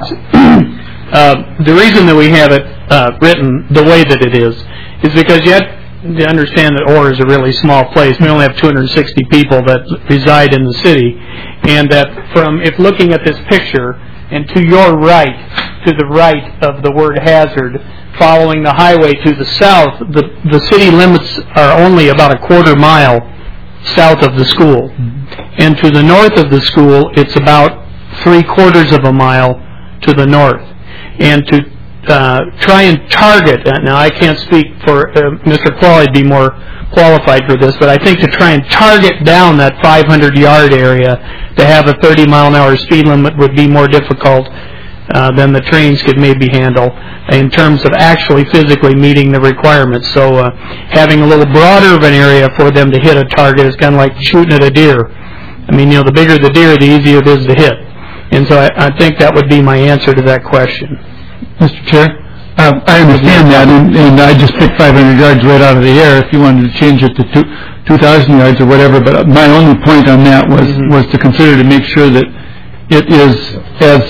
Speaker 8: uh, the reason that we have it uh, written the way that it is is because you have to understand that Orr is a really small place. We only have two hundred sixty people that reside in the city, and that from, if looking at this picture, and to your right, to the right of the word hazard, following the highway to the south, the, the city limits are only about a quarter mile south of the school. Mm-hmm. And to the north of the school, it's about three quarters of a mile to the north. And to uh, try and target, now I can't speak for uh, Mister Quall, I'd be more qualified for this, but I think to try and target down that five hundred yard area to have a thirty mile an hour speed limit would be more difficult uh, than the trains could maybe handle in terms of actually physically meeting the requirements. So uh, having a little broader of an area for them to hit a target is kind of like shooting at a deer. I mean, you know, the bigger the deer, the easier it is to hit. And so I, I think that would be my answer to that question.
Speaker 10: Mister Chair, Uh, I understand that, and, and I just picked five hundred yards right out of the air. If you wanted to change it to two, two thousand yards or whatever, but my only point on that was mm-hmm. was to consider to make sure that it is as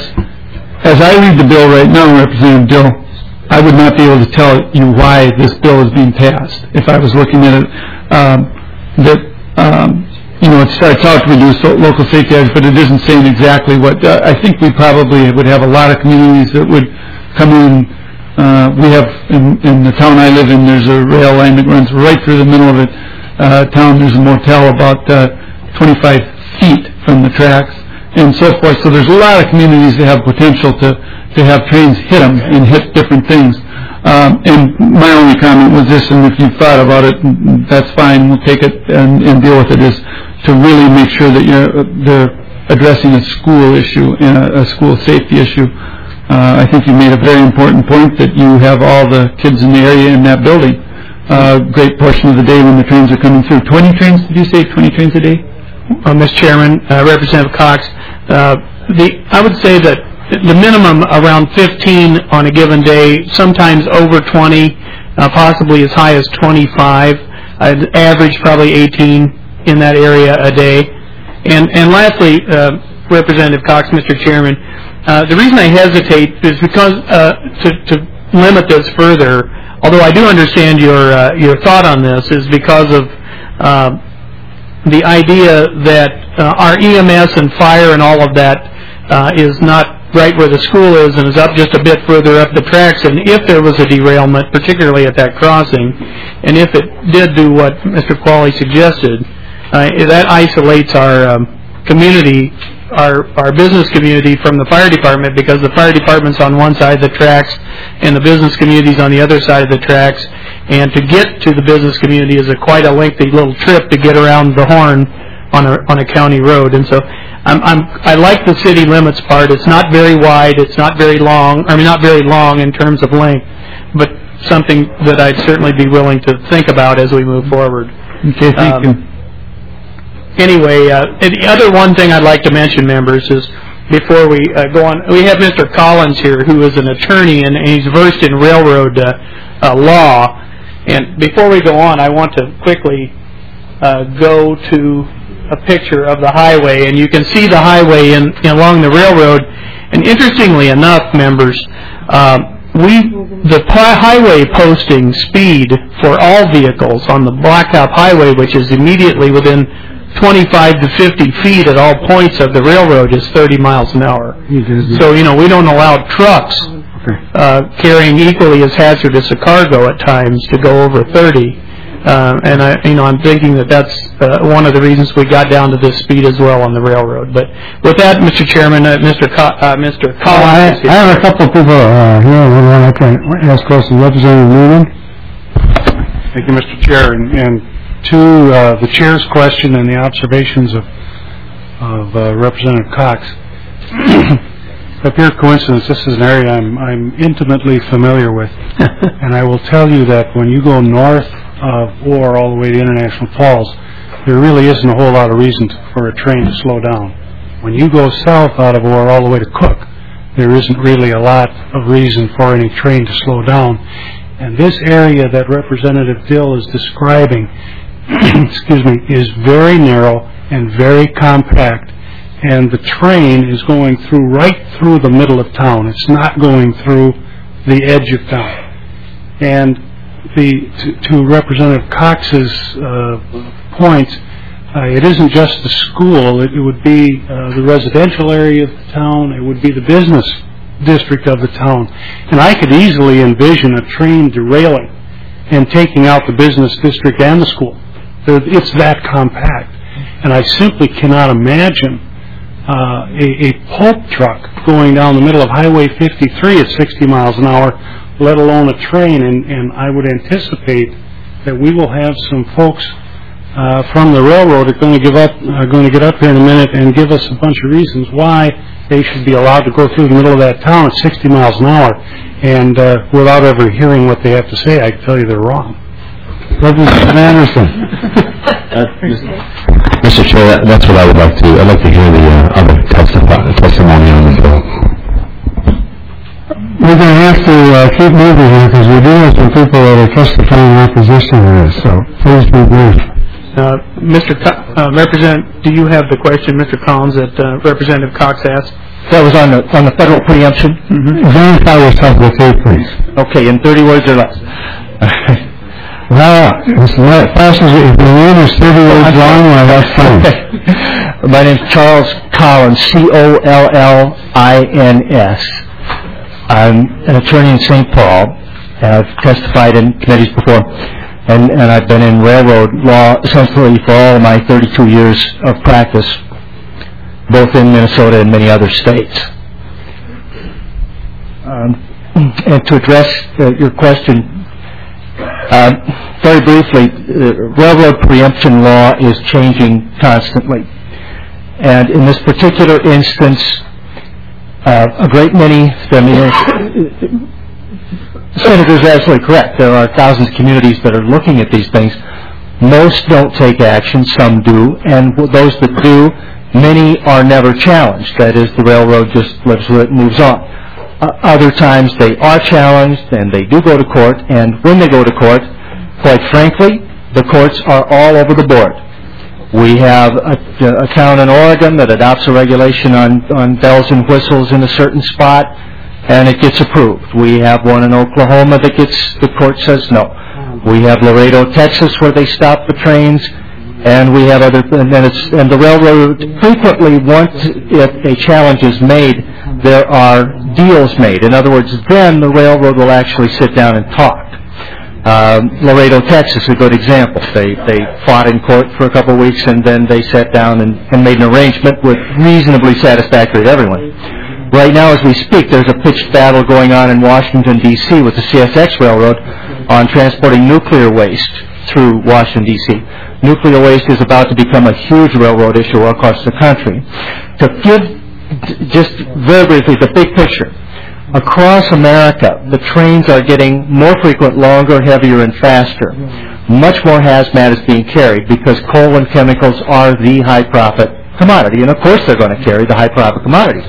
Speaker 10: as I read the bill right now, Representative Dill, I would not be able to tell you why this bill is being passed if I was looking at it. Um, that um, you know, it starts out to reduce local safety acts, but it isn't saying exactly what. Uh, I think we probably would have a lot of communities that would come in. Uh, we have, in, in the town I live in, there's a rail line that runs right through the middle of it. Uh, town, there's a motel about uh, twenty-five feet from the tracks, and so forth. So there's a lot of communities that have potential to, to have trains hit them and hit different things. Um, and my only comment was this, and if you've thought about it, that's fine, we'll take it and, and deal with it, is to really make sure that you're they're addressing a school issue and a, a school safety issue. Uh, I think you made a very important point that you have all the kids in the area in that building. A uh, great portion of the day when the trains are coming through. twenty trains, did you say twenty trains a day?
Speaker 8: Uh, Mister Chairman, uh, Representative Cox, uh, the, I would say that the minimum around fifteen on a given day, sometimes over twenty, uh, possibly as high as twenty-five, uh, average probably eighteen in that area a day. And, and lastly, uh, Representative Cox, Mister Chairman, Uh, the reason I hesitate is because uh, to, to limit this further, although I do understand your uh, your thought on this, is because of uh, the idea that uh, our E M S and fire and all of that uh, is not right where the school is and is up just a bit further up the tracks. And if there was a derailment, particularly at that crossing, and if it did do what Mister Qualley suggested, uh, that isolates our um, community. Our, our business community from the fire department, because the fire department's on one side of the tracks and the business community's on the other side of the tracks, and to get to the business community is a quite a lengthy little trip to get around the horn on a on a county road. And so I'm, I'm I like the city limits part. It's not very wide, it's not very long, I mean not very long in terms of length, but something that I'd certainly be willing to think about as we move forward.
Speaker 10: Okay, thank um, you.
Speaker 8: Anyway, uh, the other one thing I'd like to mention, members, is before we uh, go on, we have Mister Collins here, who is an attorney and, and he's versed in railroad uh, uh, law. And before we go on, I want to quickly uh, go to a picture of the highway, and you can see the highway in, in along the railroad. And interestingly enough, members, uh, we the highway posting speed for all vehicles on the Blacktop Highway, which is immediately within twenty-five to fifty feet at all points of the railroad, is thirty miles an hour. So, you know, we don't allow trucks uh, carrying equally as hazardous a cargo at times to go over thirty. Uh, and, I, you know, I'm thinking that that's uh, one of the reasons we got down to this speed as well on the railroad. But with that, Mister Chairman, uh, Mister Co- uh, Mister Collins.
Speaker 1: Well, I, I have a couple of people uh, here who want to ask questions. Representative Newman.
Speaker 6: Thank you, Mister Chair. And, and to uh, the chair's question and the observations of of uh, Representative Cox, a pure coincidence, this is an area I'm, I'm intimately familiar with, and I will tell you that when you go north of Orr all the way to International Falls, there really isn't a whole lot of reason to, for a train to slow down. When you go south out of Orr all the way to Cook, there isn't really a lot of reason for any train to slow down. And this area that Representative Dill is describing excuse me, is very narrow and very compact, and the train is going through right through the middle of town. It's not going through the edge of town. And the to, to Representative Cox's uh, point, uh, it isn't just the school. It, it would be uh, the residential area of the town. It would be the business district of the town. And I could easily envision a train derailing and taking out the business district and the school. It's that compact. And I simply cannot imagine uh, a, a pulp truck going down the middle of Highway fifty-three at sixty miles an hour, let alone a train. And, and I would anticipate that we will have some folks uh, from the railroad are going to give up, are going to get up here in a minute and give us a bunch of reasons why they should be allowed to go through the middle of that town at sixty miles an hour. And uh, without ever hearing what they have to say, I can tell you they're wrong.
Speaker 1: Representative Anderson.
Speaker 2: uh, Mister Chair, that, that's what I would like to. I'd like to hear the uh, other testif- testimony on the bill.
Speaker 1: We're going to have to uh, keep moving here because we do have some people that are testifying in opposition to this, so please be brief.
Speaker 8: Uh, Mister Co- uh, Representative, do you have the question, Mister Collins, that uh, Representative Cox asked?
Speaker 5: That was on the on the federal preemption.
Speaker 1: Mm-hmm. Verify yourself with tape, please.
Speaker 5: Okay, in thirty words or less.
Speaker 1: Well, as fast as if your name is thirty words long, well, that's fine.
Speaker 5: My name's Charles Collins, C O L L I N S. I'm an attorney in Saint Paul, and I've testified in committees before, and, and I've been in railroad law essentially for all of my thirty-two years of practice, both in Minnesota and many other states. Um, and to address uh, your question, uh, very briefly, uh, railroad preemption law is changing constantly. And in this particular instance, uh, a great many, I mean, the Senator is absolutely correct. There are thousands of communities that are looking at these things. Most don't take action, some do, and those that do, many are never challenged. That is, the railroad just lives with it and moves on. Uh, other times they are challenged and they do go to court, and when they go to court, quite frankly, the courts are all over the board. We have a, a town in Oregon that adopts a regulation on, on bells and whistles in a certain spot, and it gets approved. We have one in Oklahoma that gets, the court says no. We have Laredo, Texas, where they stop the trains, and we have other, and then it's, and the railroad frequently, once if a challenge is made, there are deals made. In other words, then the railroad will actually sit down and talk. Um, Laredo, Texas, a good example. They they fought in court for a couple of weeks, and then they sat down and, and made an arrangement with reasonably satisfactory to everyone. Right now, as we speak, there's a pitched battle going on in Washington, D C with the C S X Railroad on transporting nuclear waste through Washington, D C Nuclear waste is about to become a huge railroad issue across the country. To give just very briefly the big picture, across America, the trains are getting more frequent, longer, heavier, and faster. Much more hazmat is being carried because coal and chemicals are the high-profit commodity, and of course they're going to carry the high-profit commodities.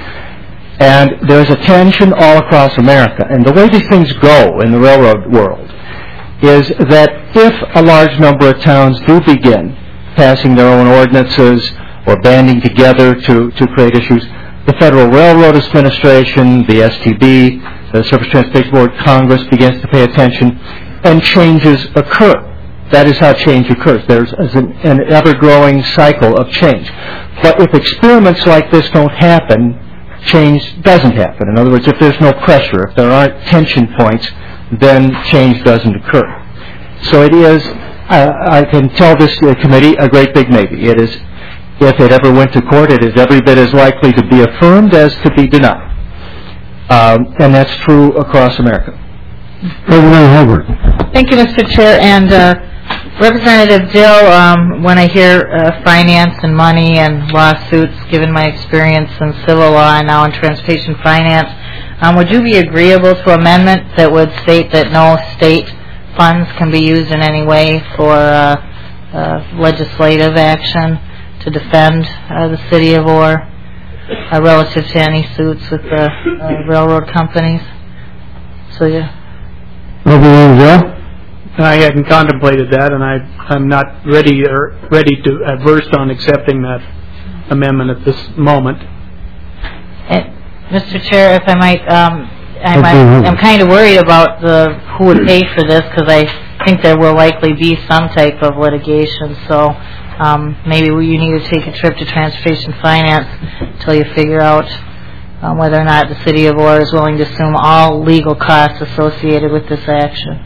Speaker 5: And there's a tension all across America. And the way these things go in the railroad world is that if a large number of towns do begin passing their own ordinances or banding together to, to create issues, the Federal Railroad Administration, the S T B, the Surface Transportation Board, Congress begins to pay attention, and changes occur. That is how change occurs. There's an, an ever-growing cycle of change. But if experiments like this don't happen, change doesn't happen. In other words, if there's no pressure, if there aren't tension points, then change doesn't occur. So it is, I, I can tell this uh, committee, a great big maybe. It is, if it ever went to court, it is every bit as likely to be affirmed as to be denied. Um, and that's true across America.
Speaker 1: President Hobart.
Speaker 11: Thank you, Mister Chair. And uh, Representative Dill, um, when I hear uh, finance and money and lawsuits, given my experience in civil law and now in transportation finance, um, would you be agreeable to amendment that would state that no state funds can be used in any way for uh, uh, legislative action to defend uh, the city of Orr uh, relative to any suits with the uh, railroad companies? So, yeah.
Speaker 1: Representative Dill?
Speaker 8: I hadn't contemplated that, and I, I'm not ready or ready to adverse on accepting that amendment at this moment.
Speaker 11: And, Mister Chair, if I might, um, I'm, I'm, I'm kind of worried about the who would pay for this because I think there will likely be some type of litigation. So um, maybe you need to take a trip to Transportation Finance until you figure out um, whether or not the City of Orr is willing to assume all legal costs associated with this action.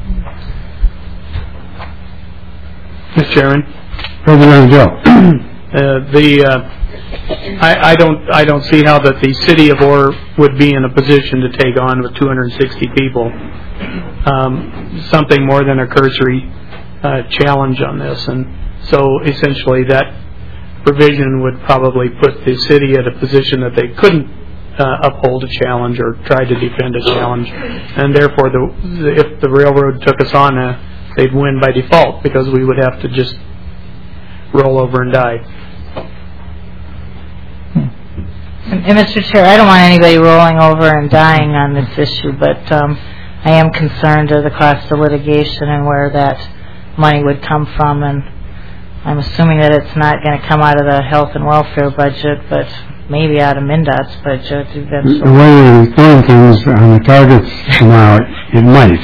Speaker 8: Mister Chairman,
Speaker 1: President Dill.
Speaker 8: uh, the uh, I, I don't I don't see how that the City of Orr would be in a position to take on with two hundred sixty people um, something more than a cursory uh, challenge on this, and so essentially that provision would probably put the city at a position that they couldn't uh, uphold a challenge or try to defend a challenge, and therefore the, the, if the railroad took us on, uh, they'd win by default because we would have to just roll over and die.
Speaker 11: And, and Mister Chair, I don't want anybody rolling over and dying on this issue, but um, I am concerned of the cost of litigation and where that money would come from, and I'm assuming that it's not going to come out of the health and welfare budget, but maybe out of MnDOT's budget eventually.
Speaker 1: The way you're throwing things on the targets now, it might.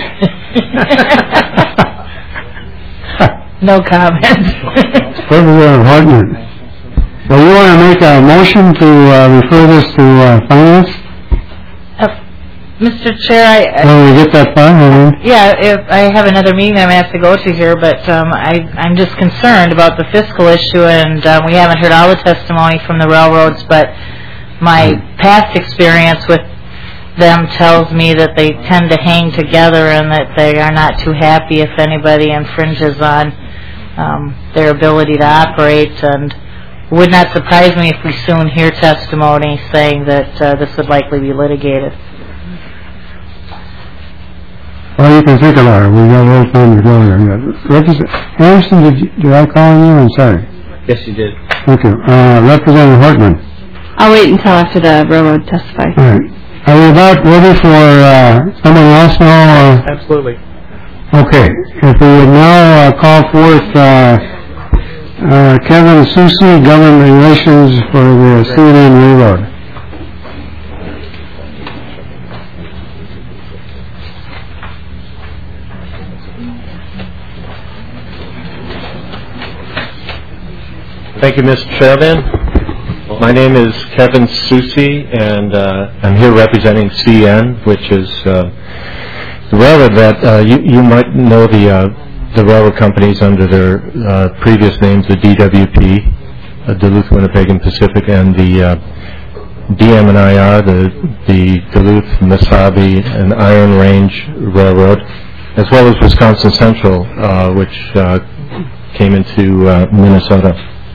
Speaker 11: No comment.
Speaker 1: Representative Hartman. Well, you want to make a motion to uh, refer this to uh, finance?
Speaker 11: Uh, Mister Chair, I...
Speaker 1: When we get that far, I mean.
Speaker 11: Yeah, if I have another meeting I'm going to have to go to here, but um, I, I'm just concerned about the fiscal issue, and um, we haven't heard all the testimony from the railroads, but my past experience with them tells me that they tend to hang together and that they are not too happy if anybody infringes on um, their ability to operate, and would not surprise me if we soon hear testimony saying that uh, this would likely be litigated.
Speaker 1: Well, you can think about it. We got a little time to go here. Representative Anderson, did, you, did I call you? I'm sorry.
Speaker 12: Yes, you did.
Speaker 1: Thank you. Uh, Representative Hartman.
Speaker 13: I'll wait until after the railroad testifies.
Speaker 1: All right. Are we about ready for uh, someone else now? Uh,
Speaker 12: Absolutely.
Speaker 1: Okay. If we would now uh, call forth uh, uh, Kevin Soucy, Government Relations for the C N N Railroad.
Speaker 14: Thank you, Mister Chairman. My name is Kevin Soucy, and uh, I'm here representing C N, which is uh, the railroad that uh, you, you might know the uh, the railroad companies under their uh, previous names, the D W P, uh, Duluth, Winnipeg, and Pacific, and the uh, D M and I R, the, the Duluth, Mesabi, and Iron Range Railroad, as well as Wisconsin Central, uh, which uh, came into uh, Minnesota.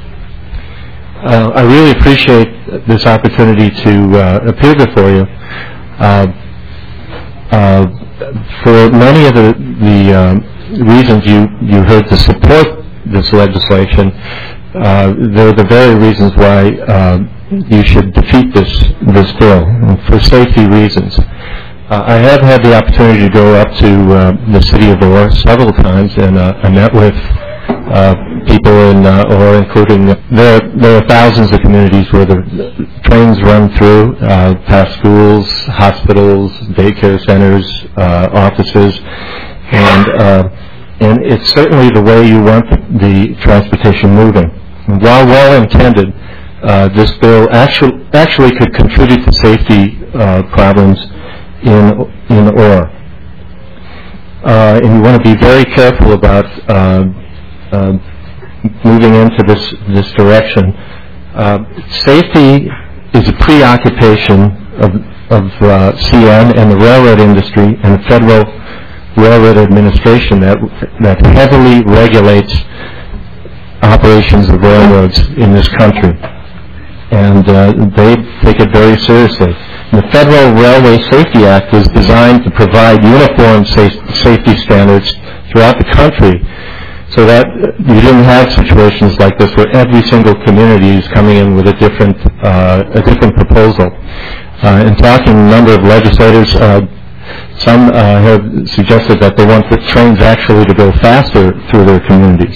Speaker 14: Uh, I really appreciate this opportunity to uh, appear before you. Uh, uh, for many of the, the um, reasons you, you heard to support this legislation, uh, they're the very reasons why uh, you should defeat this, this bill, for safety reasons. Uh, I have had the opportunity to go up to uh, the city of Orr several times, and uh, I met with Uh, people in uh, Orr, including there. There are thousands of communities where the trains run through, uh, past schools, hospitals, daycare centers, uh, offices, and uh, and it's certainly the way you want the transportation moving. And while well intended, uh, this bill actually actually could contribute to safety uh, problems in in Orr, uh, and you want to be very careful about. Uh, Uh, moving into this this direction. Uh, safety is a preoccupation of, of uh, C N and the railroad industry and the Federal Railroad Administration that that heavily regulates operations of railroads in this country, and uh, they take it very seriously. The Federal Railway Safety Act was designed to provide uniform safe, safety standards throughout the country, so that you didn't have situations like this where every single community is coming in with a different uh, a different proposal. Uh, in talking to a number of legislators, uh, some uh, have suggested that they want the trains actually to go faster through their communities.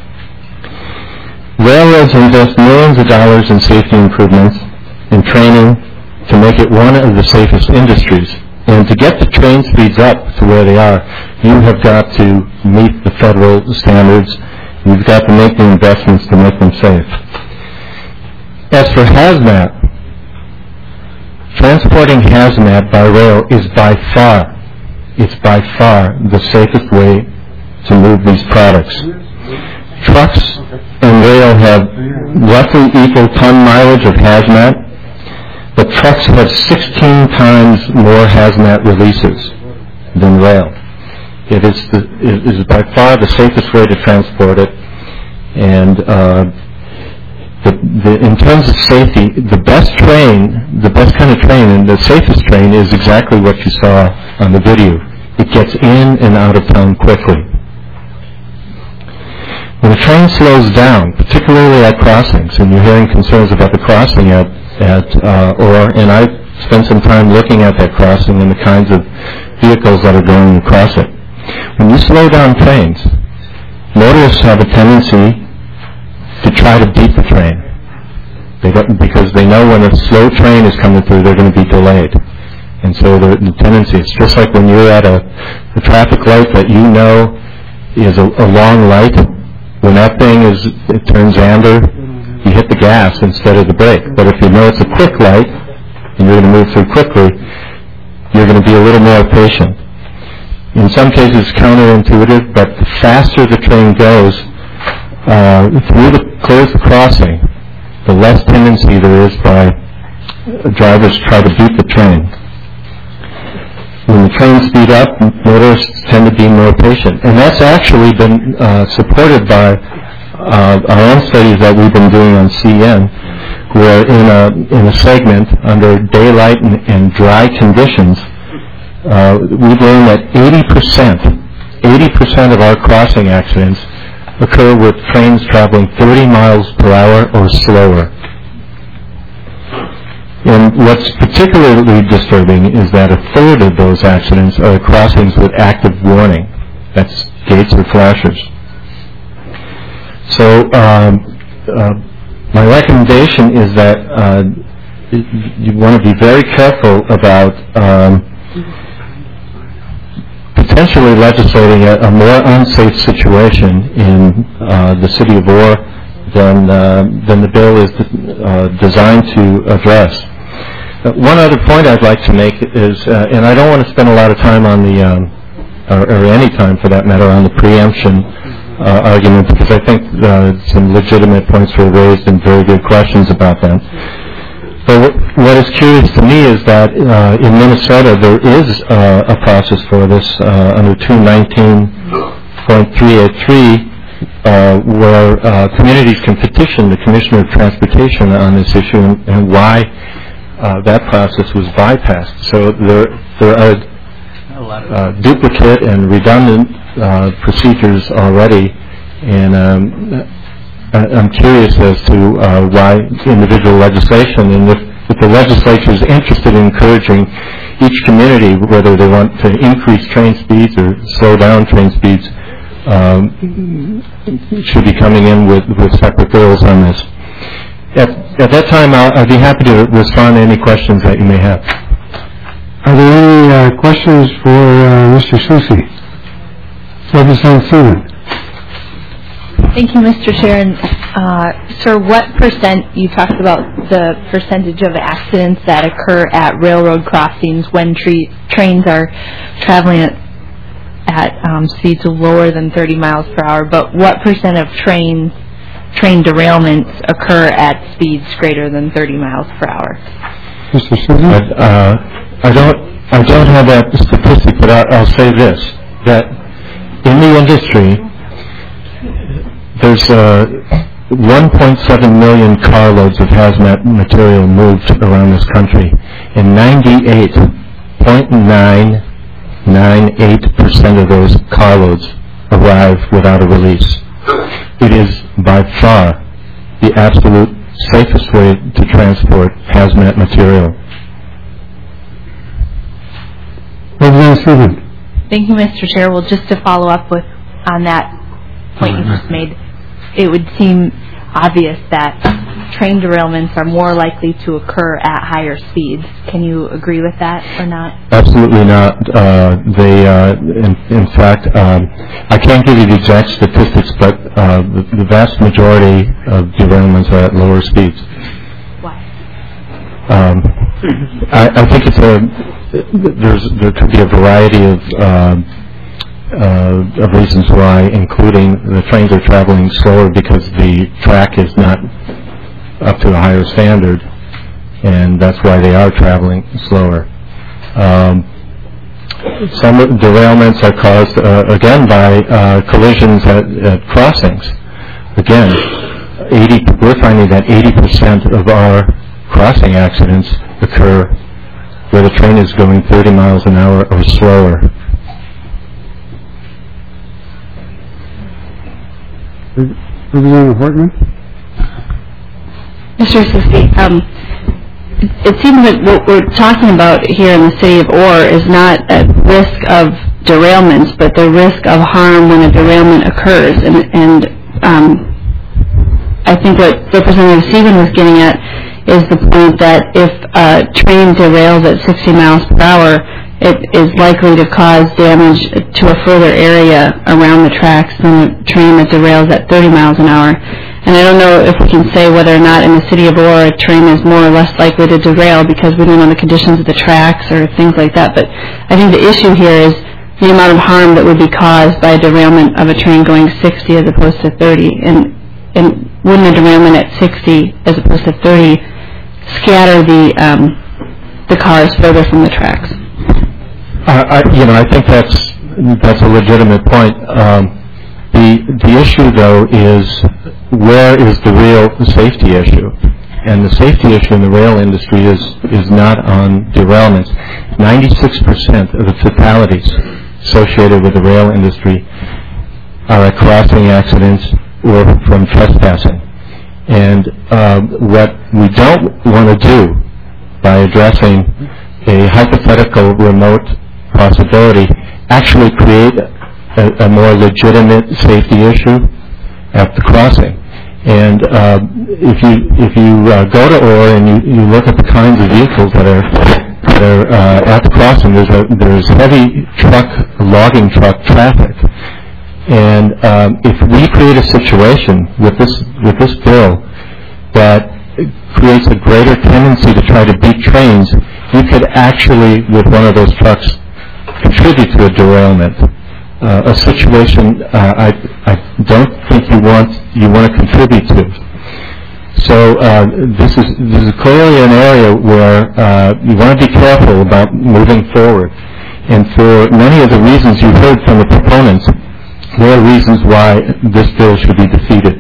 Speaker 14: Railroads invest millions of dollars in safety improvements, in training, to make it one of the safest industries. And to get the train speeds up to where they are, you have got to meet the federal standards. You've got to make the investments to make them safe. As for hazmat, transporting hazmat by rail is by far, it's by far the safest way to move these products. Trucks and rail have roughly equal ton mileage of hazmat, but trucks have sixteen times more hazmat releases than rail. It is, the, it is by far the safest way to transport it, and uh, the, the, in terms of safety, the best train, the best kind of train, and the safest train is exactly what you saw on the video. It gets in and out of town quickly. When a train slows down, particularly at crossings, and you're hearing concerns about the crossing at, at uh, or, and I spent some time looking at that crossing and the kinds of vehicles that are going across it. When you slow down trains, motorists have a tendency to try to beat the train. They don't, because they know when a slow train is coming through, they're going to be delayed. And so the, the tendency, it's just like when you're at a, a traffic light that you know is a, a long light. When that thing is, it turns amber, you hit the gas instead of the brake. But if you know it's a quick light, and you're going to move through quickly, you're going to be a little more patient. In some cases, it's counterintuitive, but the faster the train goes uh, through the clears the crossing, the less tendency there is by drivers to try to beat the train. When the trains speed up, motorists tend to be more patient. And that's actually been uh, supported by uh, our own studies that we've been doing on C N, where in a, in a segment under daylight and, and dry conditions, uh, we've learned that eighty percent, eighty percent of our crossing accidents occur with trains traveling thirty miles per hour or slower. And what's particularly disturbing is that a third of those accidents are crossings with active warning. That's gates or flashers. So um, uh, my recommendation is that uh, you want to be very careful about um, potentially legislating a, a more unsafe situation in uh, the city of Orr than, uh, than the bill is uh, designed to address. Uh, one other point I'd like to make is, uh, and I don't want to spend a lot of time on the, um, or, or any time for that matter, on the preemption uh, argument, because I think uh, some legitimate points were raised and very good questions about that. But what is curious to me is that uh, in Minnesota there is uh, a process for this uh, under two nineteen point three eighty-three uh, where uh, communities can petition the Commissioner of Transportation on this issue and, and why uh, that process was bypassed. So there, there are uh, duplicate and redundant uh, procedures already, and um, I'm curious as to uh, why individual legislation, and if, if the legislature is interested in encouraging each community, whether they want to increase train speeds or slow down train speeds, um, should be coming in with, with separate bills on this. At, at that time, I'll, I'd be happy to respond to any questions that you may have.
Speaker 1: Are there any uh, questions for uh, Mister Soucy? Representative Seaman.
Speaker 13: Thank you, Mister Chair. And, uh, sir, what percent, you talked about the percentage of accidents that occur at railroad crossings when tre- trains are traveling at, at um, speeds lower than thirty miles per hour, but what percent of trains, train derailments occur at speeds greater than thirty miles per hour?
Speaker 1: Mister Susan?
Speaker 14: Uh, I don't, I don't have that statistic, but I, I'll say this, that in the industry, there's uh, one point seven million carloads of hazmat material moved around this country, and ninety-eight point nine nine eight percent of those carloads arrive without a release. It is by far the absolute safest way to transport hazmat material.
Speaker 13: Thank you, Mister Chair. Well, just to follow up with on that point you just made, it would seem obvious that train derailments are more likely to occur at higher speeds. Can you agree with that or not?
Speaker 14: Absolutely not. Uh, they, uh, in, in fact, um, I can't give you the exact statistics, but uh, the, the vast majority of derailments are at lower speeds.
Speaker 13: Why?
Speaker 14: Um, I, I think it's a there's there could be a variety of. Uh, Uh, of reasons why, including the trains are traveling slower because the track is not up to a higher standard, and that's why they are traveling slower. Um, some derailments are caused, uh, again, by uh, collisions at, at crossings. Again, eighty, we're finding that eighty percent of our crossing accidents occur where the train is going thirty miles an hour or slower.
Speaker 1: Representative Hortman?
Speaker 12: Mister Susi, um, it seems that what we're talking about here in the city of Orr is not a risk of derailments, but the risk of harm when a derailment occurs. And, and um, I think what Representative Stephen was getting at is the point that if a train derails at sixty miles per hour, it is likely to cause damage to a further area around the tracks than a train that derails at thirty miles an hour. And I don't know if we can say whether or not in the city of Orr a train is more or less likely to derail because we don't know the conditions of the tracks or things like that. But I think the issue here is the amount of harm that would be caused by a derailment of a train going sixty as opposed to thirty. And, and wouldn't a derailment at sixty as opposed to thirty scatter the um, the cars further from the tracks?
Speaker 14: Uh, I, you know, I think that's that's a legitimate point. Um, the the issue, though, is where is the real safety issue? And the safety issue in the rail industry is is not on derailments. ninety-six percent of the fatalities associated with the rail industry are at crossing accidents or from trespassing. And um, what we don't want to do by addressing a hypothetical remote possibility actually create a, a more legitimate safety issue at the crossing. And uh, if you if you uh, go to Orr and you, you look at the kinds of vehicles that are that are uh, at the crossing, there's a, there's heavy truck logging truck traffic. And um, if we create a situation with this with this bill that creates a greater tendency to try to beat trains, you could actually, with one of those trucks, contribute to a derailment. Uh, a situation uh, I I don't think you want you want to contribute to. So uh, this is this is clearly an area where uh, you want to be careful about moving forward. And for many of the reasons you heard from the proponents, there are reasons why this bill should be defeated.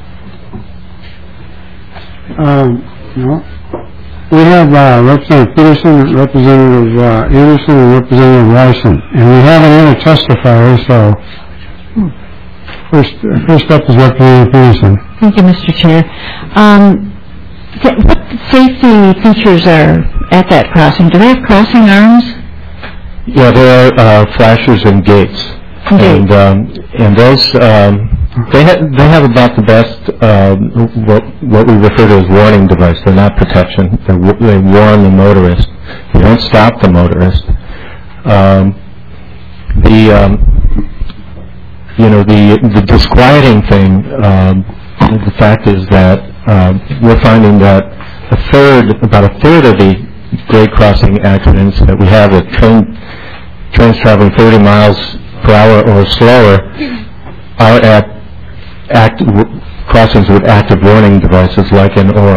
Speaker 1: Um, no. We have uh, Representative Peterson, Representative uh, Anderson, and Representative Larson, and we have another testifier. So, first, uh, first up is Representative Peterson.
Speaker 11: Thank you, Mister Chair. Um, th- what safety features are at that crossing? Do they have crossing arms?
Speaker 14: Yeah, there are uh, flashers and gates,
Speaker 11: Okay.
Speaker 14: and um, and those um, they ha- they have about the best um, what what we refer to as warning device. They're not protection. They're, they warn the motorist. They don't stop the motorist. Um, the um, you know the the disquieting thing. Um, the fact is that um, we're finding that a third, about a third of the grade crossing accidents that we have with train trains traveling thirty miles per hour or slower are at act, w- crossings with active warning devices like in Orr.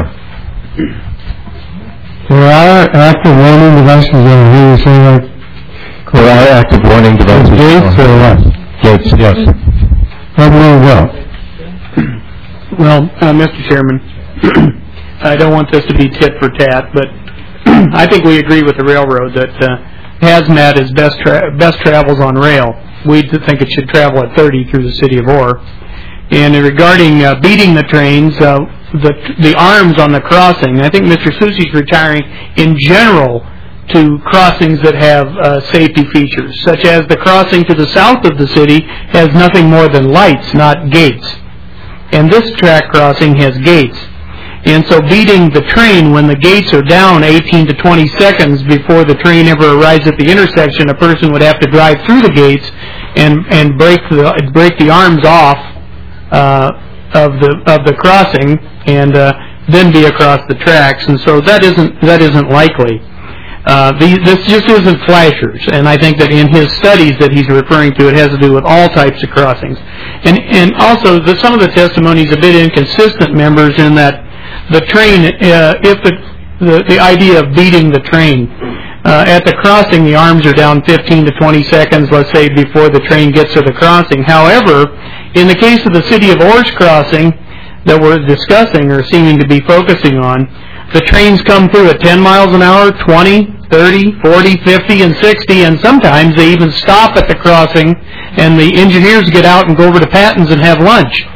Speaker 1: There are active warning devices that are here, say like...
Speaker 14: There are active warning devices.
Speaker 1: Gates or what?
Speaker 14: Gates, yes.
Speaker 1: Representative Will.
Speaker 8: Well, uh, Mister Chairman, I don't want this to be tit for tat, but I think we agree with the railroad that uh, hazmat is best tra- best travels on rail. We think it should travel at thirty through the city of Orr. And regarding uh, beating the trains, uh, the the arms on the crossing, I think Mister Susi's retiring in general to crossings that have uh, safety features, such as the crossing to the south of the city has nothing more than lights, not gates. And this track crossing has gates. And so beating the train when the gates are down eighteen to twenty seconds before the train ever arrives at the intersection, a person would have to drive through the gates and, and break the break the arms off uh, of the of the crossing and uh, then be across the tracks. And so that isn't that isn't likely. Uh, the, this just isn't flashers, and I think that in his studies that he's referring to, it has to do with all types of crossings. And and also, the, some of the testimony is a bit inconsistent, members, in that the train, uh, if the, the the idea of beating the train, uh, at the crossing, the arms are down fifteen to twenty seconds, let's say, before the train gets to the crossing. However, in the case of the city of Orr's crossing that we're discussing or seeming to be focusing on, the trains come through at ten miles an hour, twenty, thirty, forty, fifty, and sixty, and sometimes they even stop at the crossing, and the engineers get out and go over to Patton's and have lunch.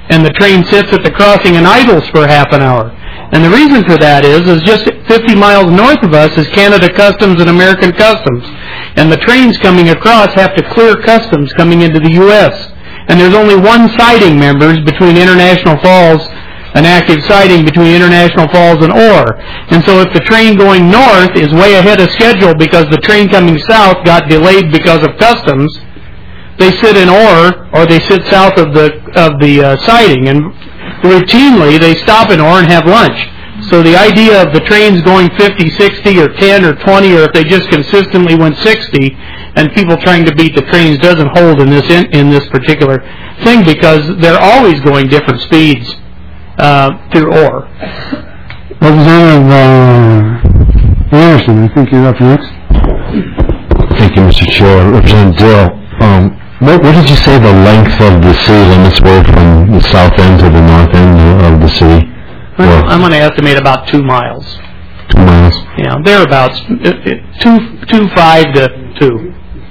Speaker 8: and the train sits at the crossing and idles for half an hour. And the reason for that is, is just fifty miles north of us is Canada Customs and American Customs. And the trains coming across have to clear customs coming into the U S And there's only one siding, members, between International Falls, an active siding between International Falls and Orr. And so if the train going north is way ahead of schedule because the train coming south got delayed because of customs, they sit in Orr or they sit south of the of the uh, siding, and routinely they stop in Orr and have lunch. So the idea of the trains going fifty, sixty, or ten, or twenty, or if they just consistently went sixty, and people trying to beat the trains doesn't hold in this in, in this particular thing, because they're always going different speeds uh, through Orr.
Speaker 1: Representative uh, Anderson, I think you're up next.
Speaker 2: Thank you, Mister Chair. Representative Dill, um, what, what did you say the length of the city limits were from the south end to the north end of the city?
Speaker 8: Well, I'm going to estimate about two miles.
Speaker 2: Two miles?
Speaker 8: Yeah, thereabouts. Two, two, five to two.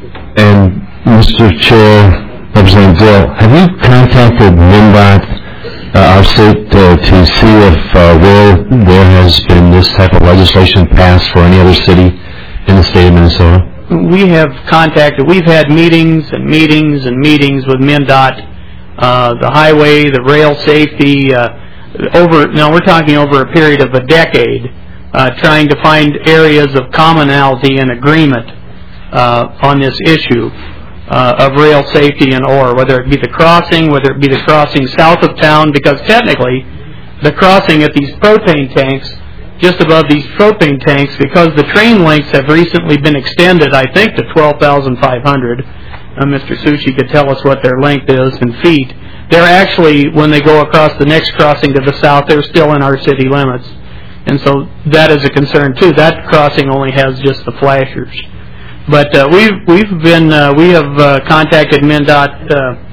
Speaker 2: And, Mister Chair, Representative Dill, have you contacted MnDOT, uh, our state, uh, to see if uh, where there has been this type of legislation passed for any other city in the state of Minnesota?
Speaker 8: We have contacted, we've had meetings and meetings and meetings with MnDOT, uh, the highway, the rail safety, uh, over, now we're talking over a period of a decade, uh, trying to find areas of commonality and agreement uh, on this issue uh, of rail safety in Orr, whether it be the crossing, whether it be the crossing south of town, because technically the crossing at these propane tanks, just above these propane tanks, because the train lengths have recently been extended, I think, to twelve thousand five hundred. Uh, Mister Suchi could tell us what their length is in feet. They're actually, when they go across the next crossing to the south, they're still in our city limits. And so that is a concern, too. That crossing only has just the flashers. But uh, we've we've been, uh, we have uh, contacted MnDOT,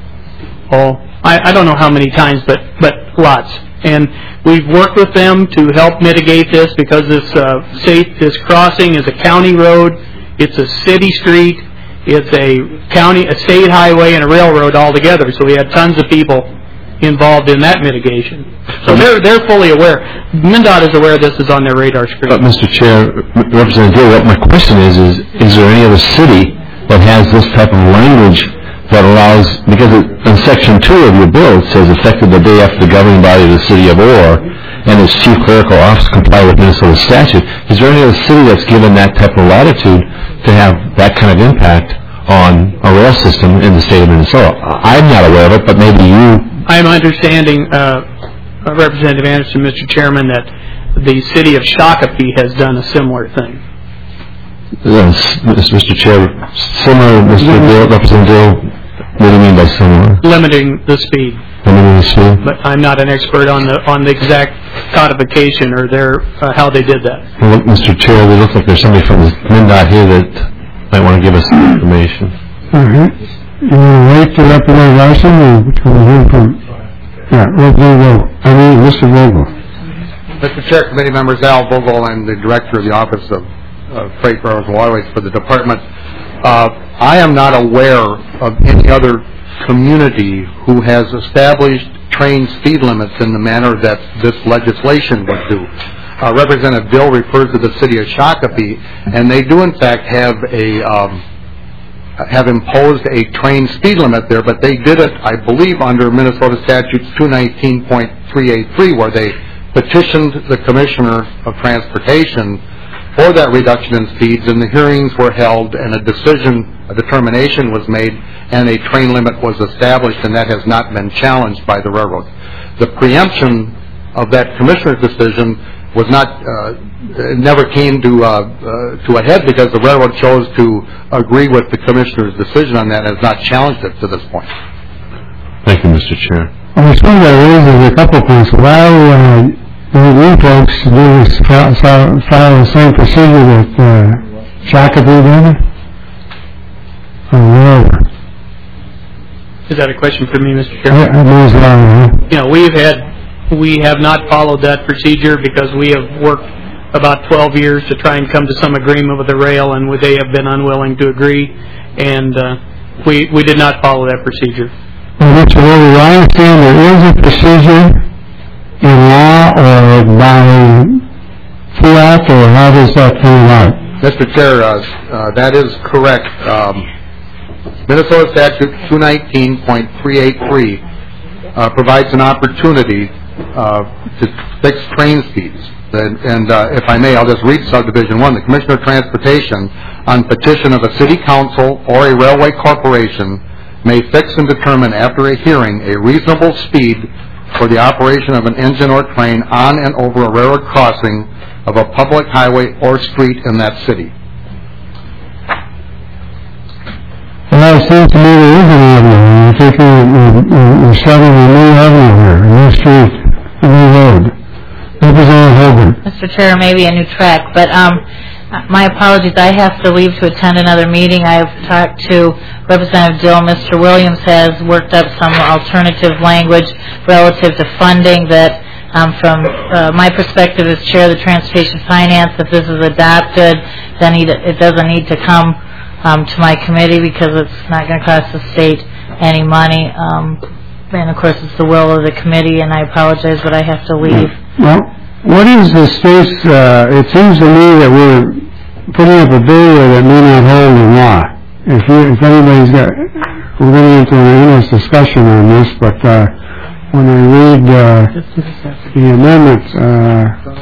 Speaker 8: uh, oh, I, I don't know how many times, but, but lots. And we've worked with them to help mitigate this, because this uh, safe, this crossing is a county road, it's a city street, it's a county, a state highway, and a railroad all together. So we had tons of people involved in that mitigation. So they're they're fully aware. MnDOT is aware this is on their radar screen.
Speaker 2: But Mister Chair, Representative Gill, what my question is, is is there any other city that has this type of language that allows, because it, in Section two of your bill it says effective the day after the governing body of the city of Orr and its chief clerical office comply with Minnesota statute. Is there any other city that's given that type of latitude to have that kind of impact on a rail system in the state of Minnesota? I'm not aware of it, but maybe you...
Speaker 8: I'm understanding, uh, Representative Anderson, Mister Chairman, that the city of Shakopee has done a similar thing.
Speaker 2: Yes, Mister Chair, similar, Mister Bill, Representative Bill, what do you mean by similar?
Speaker 8: Limiting the speed.
Speaker 2: Limiting the speed?
Speaker 8: But I'm not an expert on the on the exact codification or their uh, how they did that.
Speaker 2: Well, look, Mister Chair, we look like there's somebody from MnDOT here that might want to give us some information.
Speaker 1: All right. You want to wait for Representative Larson, or can we hear from... Yeah, Representative, I mean, Mister Vogel.
Speaker 15: Mister Chair, committee members, Al Vogel, I'm the director of the Office of uh, Freight Railroads and Waterways for the department. Uh, I am not aware of any other community who has established train speed limits in the manner that this legislation would do. Uh, Representative Dill refers to the city of Shakopee, and they do in fact have a um, have imposed a train speed limit there, but they did it, I believe, under Minnesota Statutes two nineteen point three eighty-three, where they petitioned the Commissioner of Transportation for that reduction in speeds, and the hearings were held, and a decision, a determination was made, and a train limit was established, and that has not been challenged by the railroad. The preemption of that Commissioner's decision was not, uh, never came to uh, uh, to a head because the railroad chose to agree with the Commissioner's decision on that and has not challenged it to this point.
Speaker 2: Thank you, Mister Chair.
Speaker 1: Well, I suppose that raises a couple of points. While uh, you folks do this, follow, follow the same procedure that uh, Shakopee did, or wherever.
Speaker 8: Is that a question for me, Mister Chair?
Speaker 1: Yeah, it is, uh,
Speaker 8: you know, we've had, we have not followed that procedure because we have worked about twelve years to try and come to some agreement with the rail, and they have been unwilling to agree, and uh, we we did not follow that procedure.
Speaker 1: Well, Mister Willie, I understand there is a procedure in law or by fiat, or how does that come about?
Speaker 15: Mister Chair, uh, uh, that is correct. Um, Minnesota Statute two nineteen point three eight three uh, provides an opportunity uh, to fix train speeds. And, and uh, if I may, I'll just read subdivision one. The Commissioner of Transportation, on petition of a city council or a railway corporation, may fix and determine after a hearing a reasonable speed for the operation of an engine or train on and over a railroad crossing of a public highway or street in that city.
Speaker 1: Well, it seems to me there is an avenue. You're thinking we're starting a new avenue here, a new street, a new road. Representative Hogan.
Speaker 11: Mister Chair, maybe a new track, but um, my apologies. I have to leave to attend another meeting. I've talked to Representative Dill. Mister Williams has worked up some alternative language relative to funding that, um, from uh, my perspective as Chair of the Transportation Finance, if this is adopted, then it doesn't need to come um, to my committee because it's not going to cost the state any money. Um, and, of course, it's the will of the committee, and I apologize, but I have to leave.
Speaker 1: Well, what is the state's, uh, it seems to me that we're putting up a barrier that may not hold in law. If, you, if anybody's got, we're getting into an endless discussion on this, but uh, when I read uh, the amendment, uh,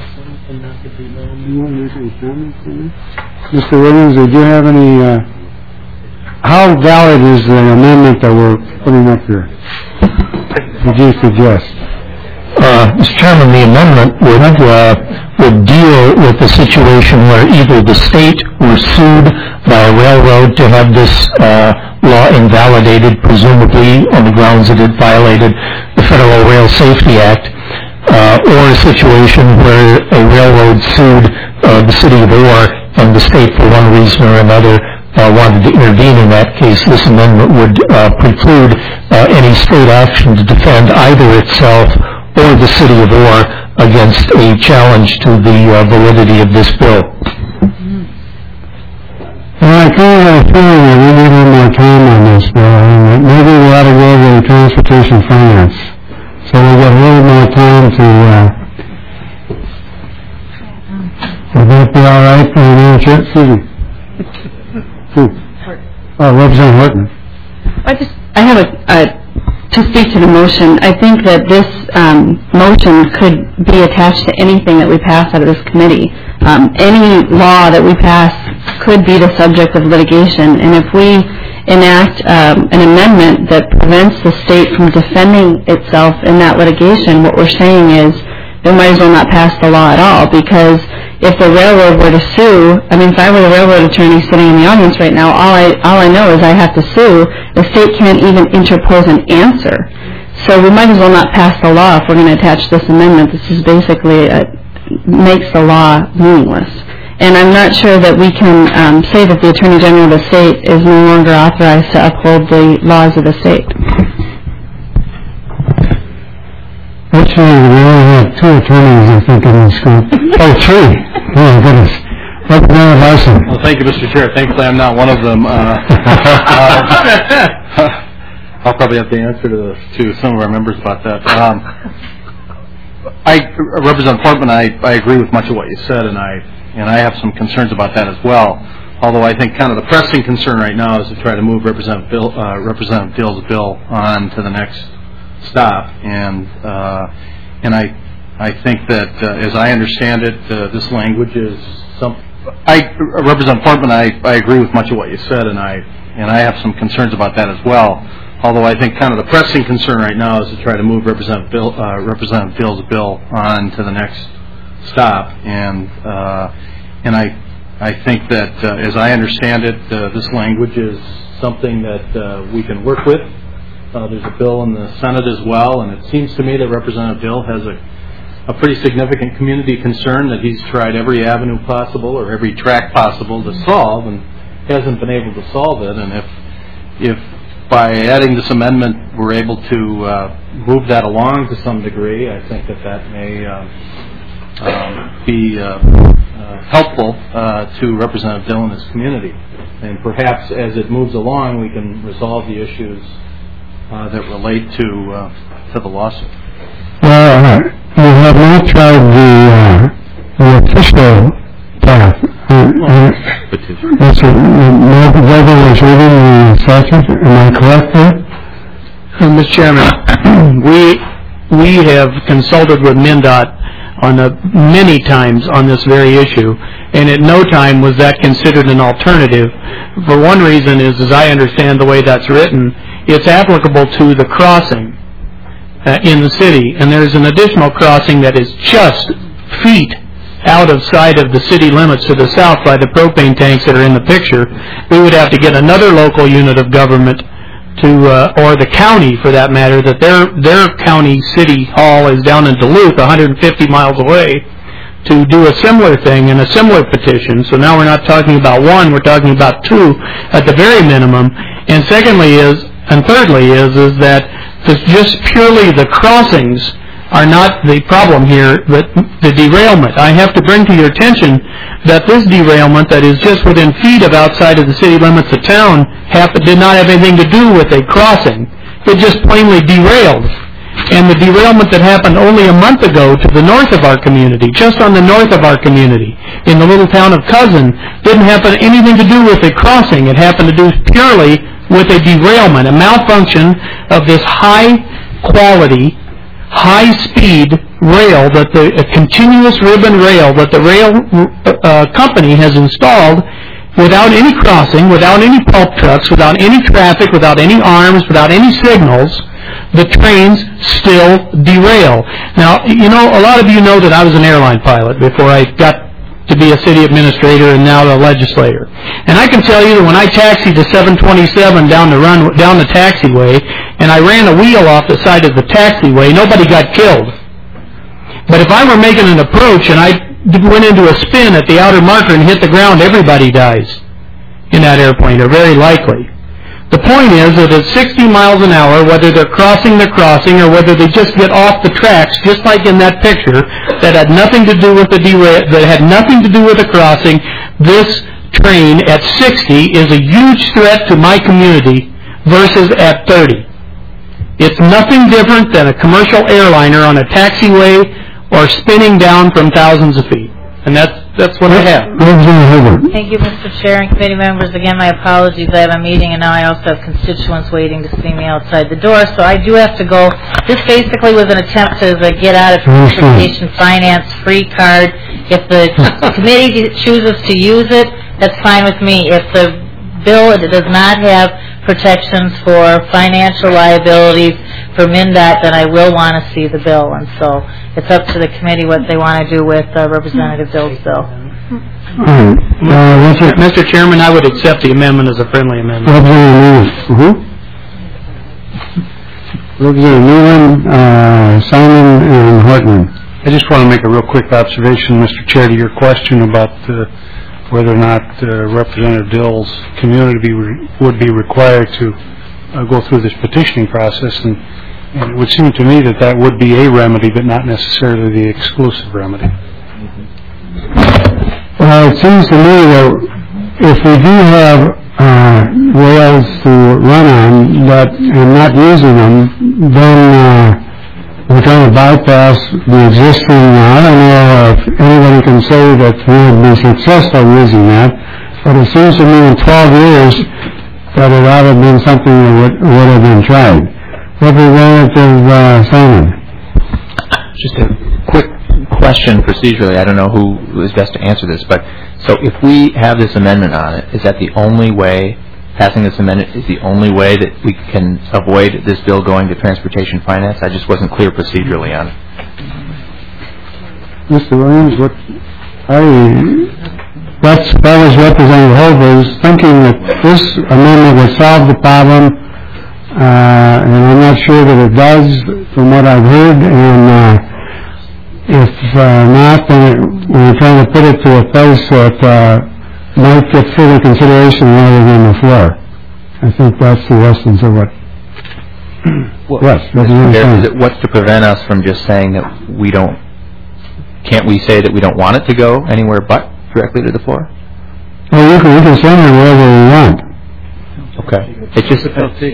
Speaker 1: Mister Williams, did you have any, uh, how valid is the amendment that we're putting up here? Did you suggest?
Speaker 5: Uh, Mister Chairman, the amendment would uh, would deal with the situation where either the state were sued by a railroad to have this uh, law invalidated, presumably on the grounds that it violated the Federal Rail Safety Act, uh, or a situation where a railroad sued uh, the city of Orr and the state for one reason or another Uh, wanted to intervene in that case. This amendment would uh, preclude uh, any state action to defend either itself or the city of Orr against a challenge to the uh, validity of this bill.
Speaker 1: Well, I kind of have a feeling that we need a little more time on this bill. I mean, maybe we ought to go to the Transportation Finance, so we get a little more time to. Uh, would that be all right for the new chair? Excuse me. Who? Oh, Representative Horton.
Speaker 12: I just, I have a, a, to speak to the motion, I think that this um, motion could be attached to anything that we pass out of this committee. Um, any law that we pass could be the subject of litigation, and if we enact um, an amendment that prevents the state from defending itself in that litigation, what we're saying is they might as well not pass the law at all, because if the railroad were to sue, I mean, if I were the railroad attorney sitting in the audience right now, all I all I know is I have to sue. The state can't even interpose an answer. So we might as well not pass the law if we're going to attach this amendment. This is basically a, makes the law meaningless. And I'm not sure that we can um, say that the Attorney General of the state is no longer authorized to uphold the laws of the state.
Speaker 1: Actually, we only have two attorneys, I think, in this group. Oh, three. Oh, my goodness. Representative Larson.
Speaker 16: Well, thank you, Mister Chair. Thankfully, I'm not one of them. Uh, uh, I'll probably have to answer to, the, to some of our members about that. Um, I, Representative Portman, I, I agree with much of what you said, and I and I have some concerns about that as well. Although I think kind of the pressing concern right now is to try to move Representative Bill, uh, Representative Dill's bill on to the next stop, and uh, and I I think that uh, as I understand it, uh, this language is some. I Representative Portman, I, I agree with much of what you said, and I and I have some concerns about that as well. Although I think kind of the pressing concern right now is to try to move Representative Bill, uh, Representative Dill's bill on to the next stop, and uh, and I I think that uh, as I understand it, uh, this language is something that uh, we can work with. Uh, there's a bill in the Senate as well, and it seems to me that Representative Dill has a, a pretty significant community concern that he's tried every avenue possible or every track possible to solve and hasn't been able to solve it. And if if by adding this amendment we're able to uh, move that along to some degree, I think that that may uh, um, be uh, uh, helpful uh, to Representative Dill and his community. And perhaps as it moves along, we can resolve the issues uh, that relate to uh, to the lawsuit.
Speaker 1: Well, uh, you have not tried the, uh, the official path. Uh, uh, that's a, no, whether was reading the statute. Am I correct there?
Speaker 8: Uh, Mister Chairman, we we have consulted with MnDOT on a, many times on this very issue, and at no time was that considered an alternative. For one reason is, as I understand the way that's written, it's applicable to the crossing uh, in the city, and there's an additional crossing that is just feet out of sight of the city limits to the south by the propane tanks that are in the picture. We would have to get another local unit of government to, uh, or the county for that matter, that their their county city hall is down in Duluth, one hundred fifty miles away, to do a similar thing and a similar petition. So now we're not talking about one, we're talking about two at the very minimum. And secondly is, and thirdly is, is that just purely the crossings are not the problem here, but the derailment. I have to bring to your attention that this derailment that is just within feet of outside of the city limits of town happened, did not have anything to do with a crossing. It just plainly derailed. And the derailment that happened only a month ago to the north of our community, just on the north of our community, in the little town of Cousin, didn't happen anything to do with a crossing. It happened to do purely with a derailment, a malfunction of this high quality, high-speed rail, that the a continuous ribbon rail that the rail uh, company has installed without any crossing, without any pulp trucks, without any traffic, without any arms, without any signals. The trains still derail. Now, you know, a lot of you know that I was an airline pilot before I got to be a city administrator and now a legislator. And I can tell you that when I taxied the seven twenty-seven down the run down the taxiway, and I ran a wheel off the side of the taxiway, nobody got killed. But if I were making an approach and I went into a spin at the outer marker and hit the ground, everybody dies in that airplane, or very likely. The point is that at sixty miles an hour, whether they're crossing the crossing or whether they just get off the tracks, just like in that picture, that had nothing to do with the derail, that had nothing to do with the crossing, this train at sixty is a huge threat to my community versus at thirty. It's nothing different than a commercial airliner on a taxiway or spinning down from thousands of feet. And that's that's what I have.
Speaker 11: Thank you, Mister Chair and committee members. Again, my apologies. I have a meeting, and now I also have constituents waiting to see me outside the door, so I do have to go. This basically was an attempt to uh, get out of transportation finance free card. If the committee chooses to use it, that's fine with me. If the bill does not have protections for financial liabilities for MnDOT, then I will want to see the bill, and so it's up to the committee what they want to do with uh, Representative Dill's bill.
Speaker 1: Uh, uh,
Speaker 8: Mister Chairman, I would accept the amendment as a friendly amendment.
Speaker 1: Mm-hmm. Representative Newman, uh, Simon, and Hortman.
Speaker 6: I just want to make a real quick observation, Mister Chair, to your question about uh, whether or not uh, Representative Dill's community be re- would be required to uh, go through this petitioning process, and, and it would seem to me that that would be a remedy, but not necessarily the exclusive remedy.
Speaker 1: Well, it seems to me that if we do have uh, rails to run on that and not using them, then uh, we're trying to bypass the existing. Uh, I don't know if anybody can say that we would be successful using that, but it seems to me in twelve years that it ought to have been something that would, would have been tried. Representative uh, Simon.
Speaker 17: Just a quick question procedurally. I don't know who is best to answer this, but so if we have this amendment on it, is that the only way, passing this amendment is the only way that we can avoid this bill going to transportation finance? I just wasn't clear procedurally on it.
Speaker 1: Mister Williams, what I, that's, that was Representative Holber's thinking that this amendment would solve the problem, uh, and I'm not sure that it does from what I've heard, and uh, if uh, not, then it, we're trying to put it to a place that uh, might get further consideration rather than the floor. I think that's the essence of what.
Speaker 17: Well,
Speaker 1: yes,
Speaker 17: there, is it, what's to prevent us from just saying that we don't? Can't we say that we don't want it to go anywhere but directly to the floor?
Speaker 1: Well, we can, we can send it wherever we want.
Speaker 17: Okay. It just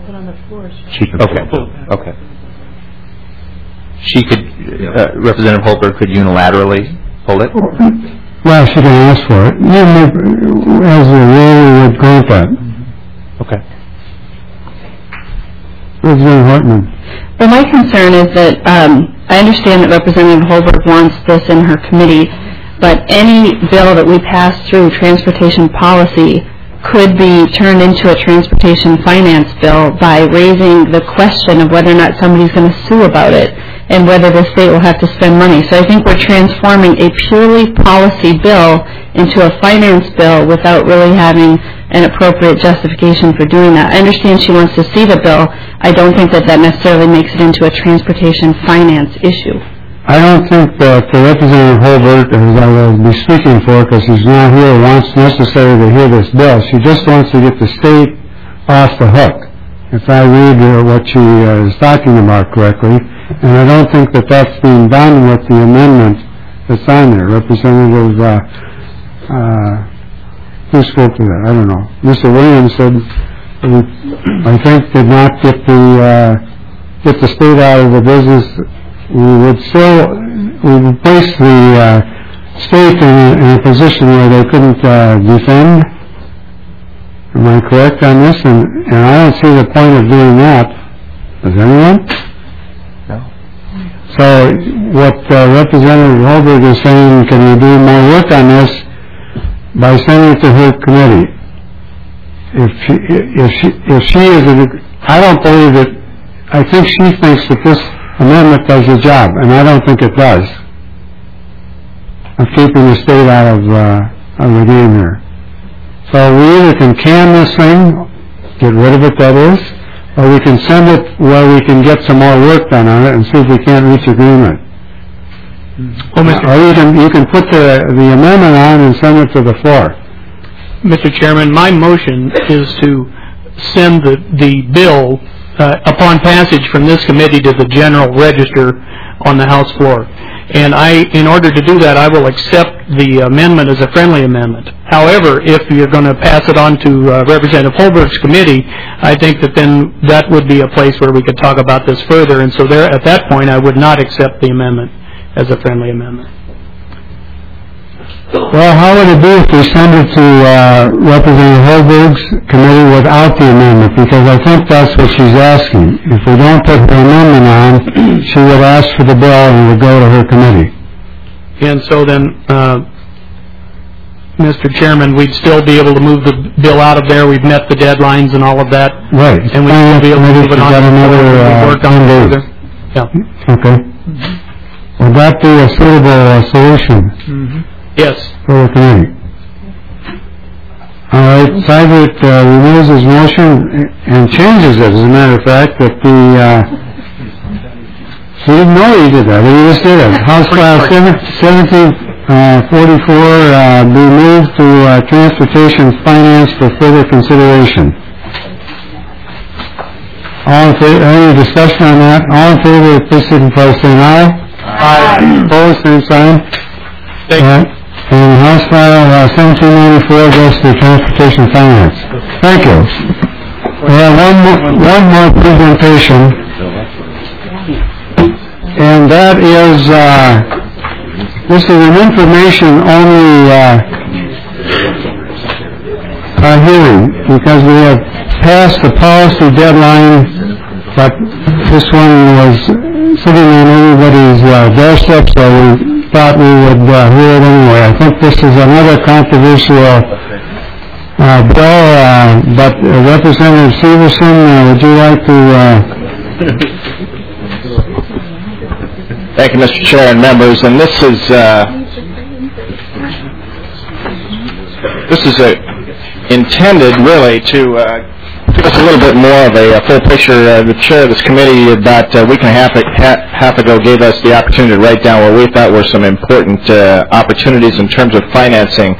Speaker 17: She, okay, okay. She could, uh, Representative Holberg could unilaterally pull it?
Speaker 1: Well, she can ask for it. As the rule would grant that.
Speaker 17: Okay.
Speaker 1: Representative Hartman.
Speaker 12: Well, my concern is that um, I understand that Representative Holberg wants this in her committee, but any bill that we pass through transportation policy could be turned into a transportation finance bill by raising the question of whether or not somebody's going to sue about it and whether the state will have to spend money. So I think we're transforming a purely policy bill into a finance bill without really having an appropriate justification for doing that. I understand she wants to see the bill. I don't think that that necessarily makes it into a transportation finance issue.
Speaker 1: I don't think that uh, Representative Holbert, as I will be speaking for because he's not here, wants necessarily to hear this bill. She just wants to get the state off the hook, if I read uh, what she uh, is talking about correctly. And I don't think that that's being done with the amendment that's on there. Representative, uh, uh, who spoke to that? I don't know. Mister Williams said, I think, did not get the uh, get the state out of the business. We would still we would place the uh, state in a, in a position where they couldn't uh, defend. Am I correct on this? And, and I don't see the point of doing that. Does anyone?
Speaker 17: No.
Speaker 1: So what uh, Representative Holberg is saying, can we do more work on this by sending it to her committee? If she, if she, if she is, a, I don't believe that. I think she thinks that this amendment does the job, and I don't think it does, of keeping the state out of, uh, of the game here. So we either can can this thing, get rid of it, that is, or we can send it where we can get some more work done on it and see if we can't reach agreement.
Speaker 8: Well, Mister
Speaker 1: Or you can, you can put the, the amendment on and send it to the floor.
Speaker 8: Mister Chairman, my motion is to send the, the bill uh, upon passage from this committee to the General Register on the House floor. And I, in order to do that, I will accept the amendment as a friendly amendment. However, if you're going to pass it on to uh, Representative Holberg's committee, I think that then that would be a place where we could talk about this further. And so there, at that point, I would not accept the amendment as a friendly amendment.
Speaker 1: Well, how would it be if we send it to uh, Representative Holberg's committee without the amendment? Because I think that's what she's asking. If we don't put the amendment on, she would ask for the bill and it would go to her committee.
Speaker 8: And so then, uh, Mister Chairman, we'd still be able to move the bill out of there. We've met the deadlines and all of that.
Speaker 1: Right.
Speaker 8: And we'd still be able to move it on.
Speaker 1: Another, uh,
Speaker 8: work on it further. Yeah.
Speaker 1: Okay. Would that be a suitable uh, solution?
Speaker 8: Mm-hmm. Yes.
Speaker 1: For the committee. All right. Seibert uh, removes his motion and changes it, as a matter of fact, that the, uh, he didn't know he did that. He just did it. House File seventeen forty-four uh, be moved to uh, Transportation Finance for further consideration. All in favor, any discussion on that? All in favor, please signify by saying aye. Aye. Opposed, same sign.
Speaker 8: Thank you.
Speaker 1: And House File uh, seventeen ninety-four goes to Transportation Finance. Thank you. We have one more, one more presentation, and that is, uh, this is an information-only uh, uh, hearing, because we have passed the policy deadline, but this one was sitting on everybody's uh, doorstep, so we thought we would uh, hear it anyway. I think this is another controversial uh, bill, uh, but uh, Representative Severson, uh, would you like to... Uh...
Speaker 18: Thank you, Mister Chair and members. And this is uh, this is a, intended really to uh, give us a little bit more of a, a full picture. Uh, the chair of this committee about a week and a half, half, half ago gave us the opportunity to write down what we thought were some important uh, opportunities in terms of financing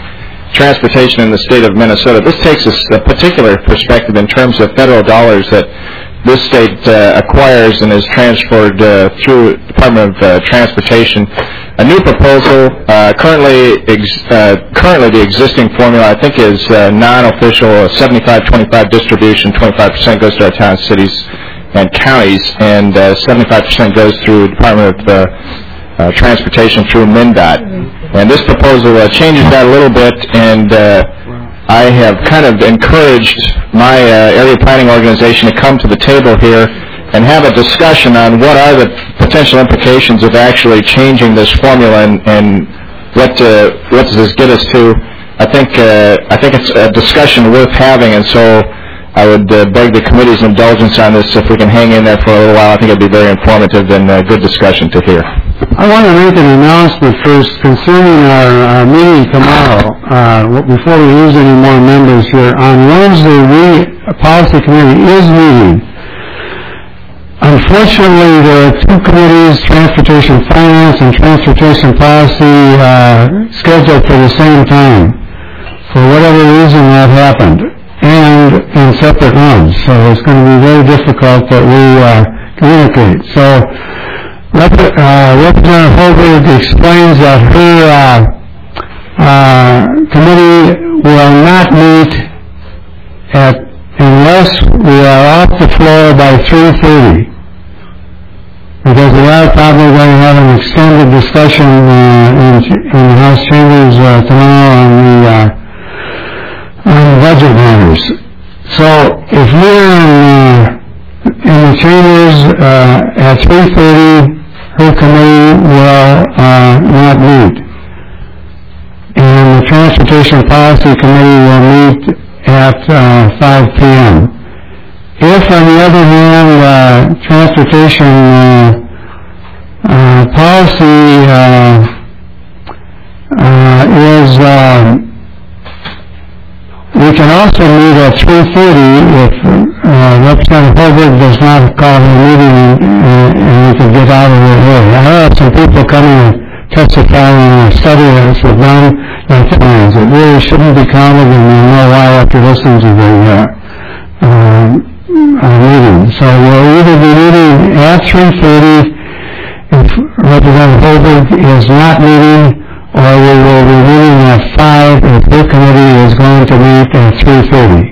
Speaker 18: transportation in the state of Minnesota. This takes us a particular perspective in terms of federal dollars that this state uh, acquires and is transferred uh, through Department of uh, Transportation. A new proposal, uh, currently ex- uh, currently the existing formula, I think, is uh, non-official, seventy-five twenty-five distribution, twenty-five percent goes to our towns, cities, and counties, and uh, seventy-five percent goes through Department of uh, uh, Transportation through MnDOT. And this proposal uh, changes that a little bit, and uh, I have kind of encouraged my uh, area planning organization to come to the table here and have a discussion on what are the potential implications of actually changing this formula and, and what uh, what does this get us to. I think uh, I think it's a discussion worth having, and so I would uh, beg the committee's indulgence on this if we can hang in there for a little while. I think it would be very informative and a good discussion to hear.
Speaker 1: I want to make an announcement first concerning our, our meeting tomorrow. Uh, before we lose any more members here, on Wednesday, we, Policy Committee is meeting. Unfortunately, there are two committees, Transportation Finance and Transportation Policy, uh, scheduled for the same time. For whatever reason, that happened, and in separate rooms. So it's going to be very difficult that we uh, communicate. So Rep- uh, Representative Holberg explains that her uh, uh, committee will not meet at unless we are off the floor by three thirty. Because we are probably going to have an extended discussion uh, in, in the House chambers uh, tomorrow on the, uh, on the budget matters. So if you're in, uh, in the chambers uh, at three thirty, her committee will uh, not meet. And the Transportation Policy Committee will meet at uh, five p.m. If, on the other hand, uh, transportation uh, uh, policy uh, uh, is, um, we can also meet at three thirty if uh, Representative Holberg does not call her meeting and, and we can get out of it early. I have some people coming and testifying in a study that's done that plans. It really shouldn't be counted, and you know why after listening to the uh, uh, Uh, meeting. So we'll either be meeting at three thirty if Representative Holberg is not meeting, or we will be meeting at five if her committee is going to meet at three thirty.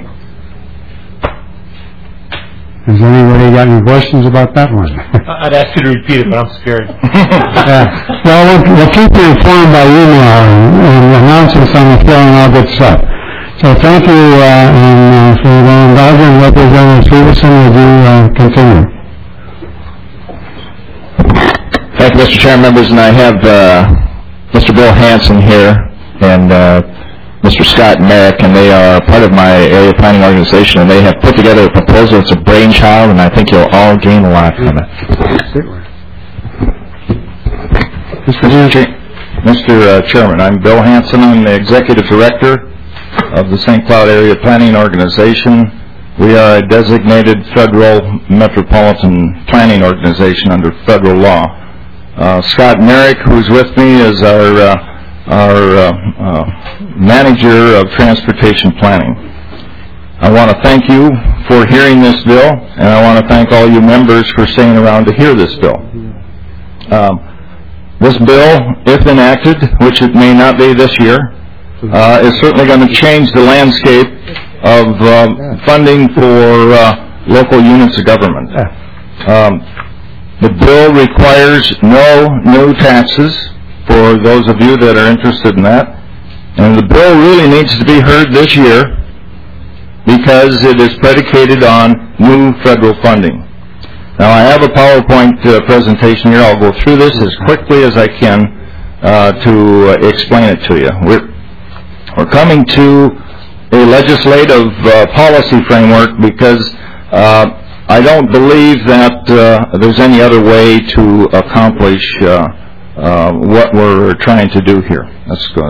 Speaker 1: Has anybody got any questions about that one?
Speaker 14: I'd ask you to repeat it, but I'm scared.
Speaker 1: Yeah. Well, we'll, we'll keep you informed by email and, and announcements on the floor and all good stuff. So thank you, uh, and uh, for the indulgence, Representative Stevenson. Would you uh, continue?
Speaker 18: Thank you, Mister Chairman, members, and I have uh, Mister Bill Hanson here and uh, Mister Scott Merrick, and they are part of my area planning organization, and they have put together a proposal. It's a brainchild, and I think you'll all gain a lot from it. Mister Mister Uh, Chairman, I'm Bill Hanson. I'm the Executive Director of the Saint Cloud Area Planning Organization. We are a designated federal metropolitan planning organization under federal law. Uh, Scott Merrick, who's with me, is our uh, our uh, uh, manager of transportation planning. I want to thank you for hearing this bill, and I want to thank all you members for staying around to hear this bill. Um, this bill, if enacted, which it may not be this year, Uh, is certainly going to change the landscape of uh, funding for uh, local units of government. Um, the bill requires no new taxes for those of you that are interested in that, and the bill really needs to be heard this year because it is predicated on new federal funding. Now, I have a PowerPoint uh, presentation here. I'll go through this as quickly as I can uh, to uh, explain it to you. We're We're coming to a legislative uh, policy framework because uh, I don't believe that uh, there's any other way to accomplish uh, uh, what we're trying to do here. Let's go.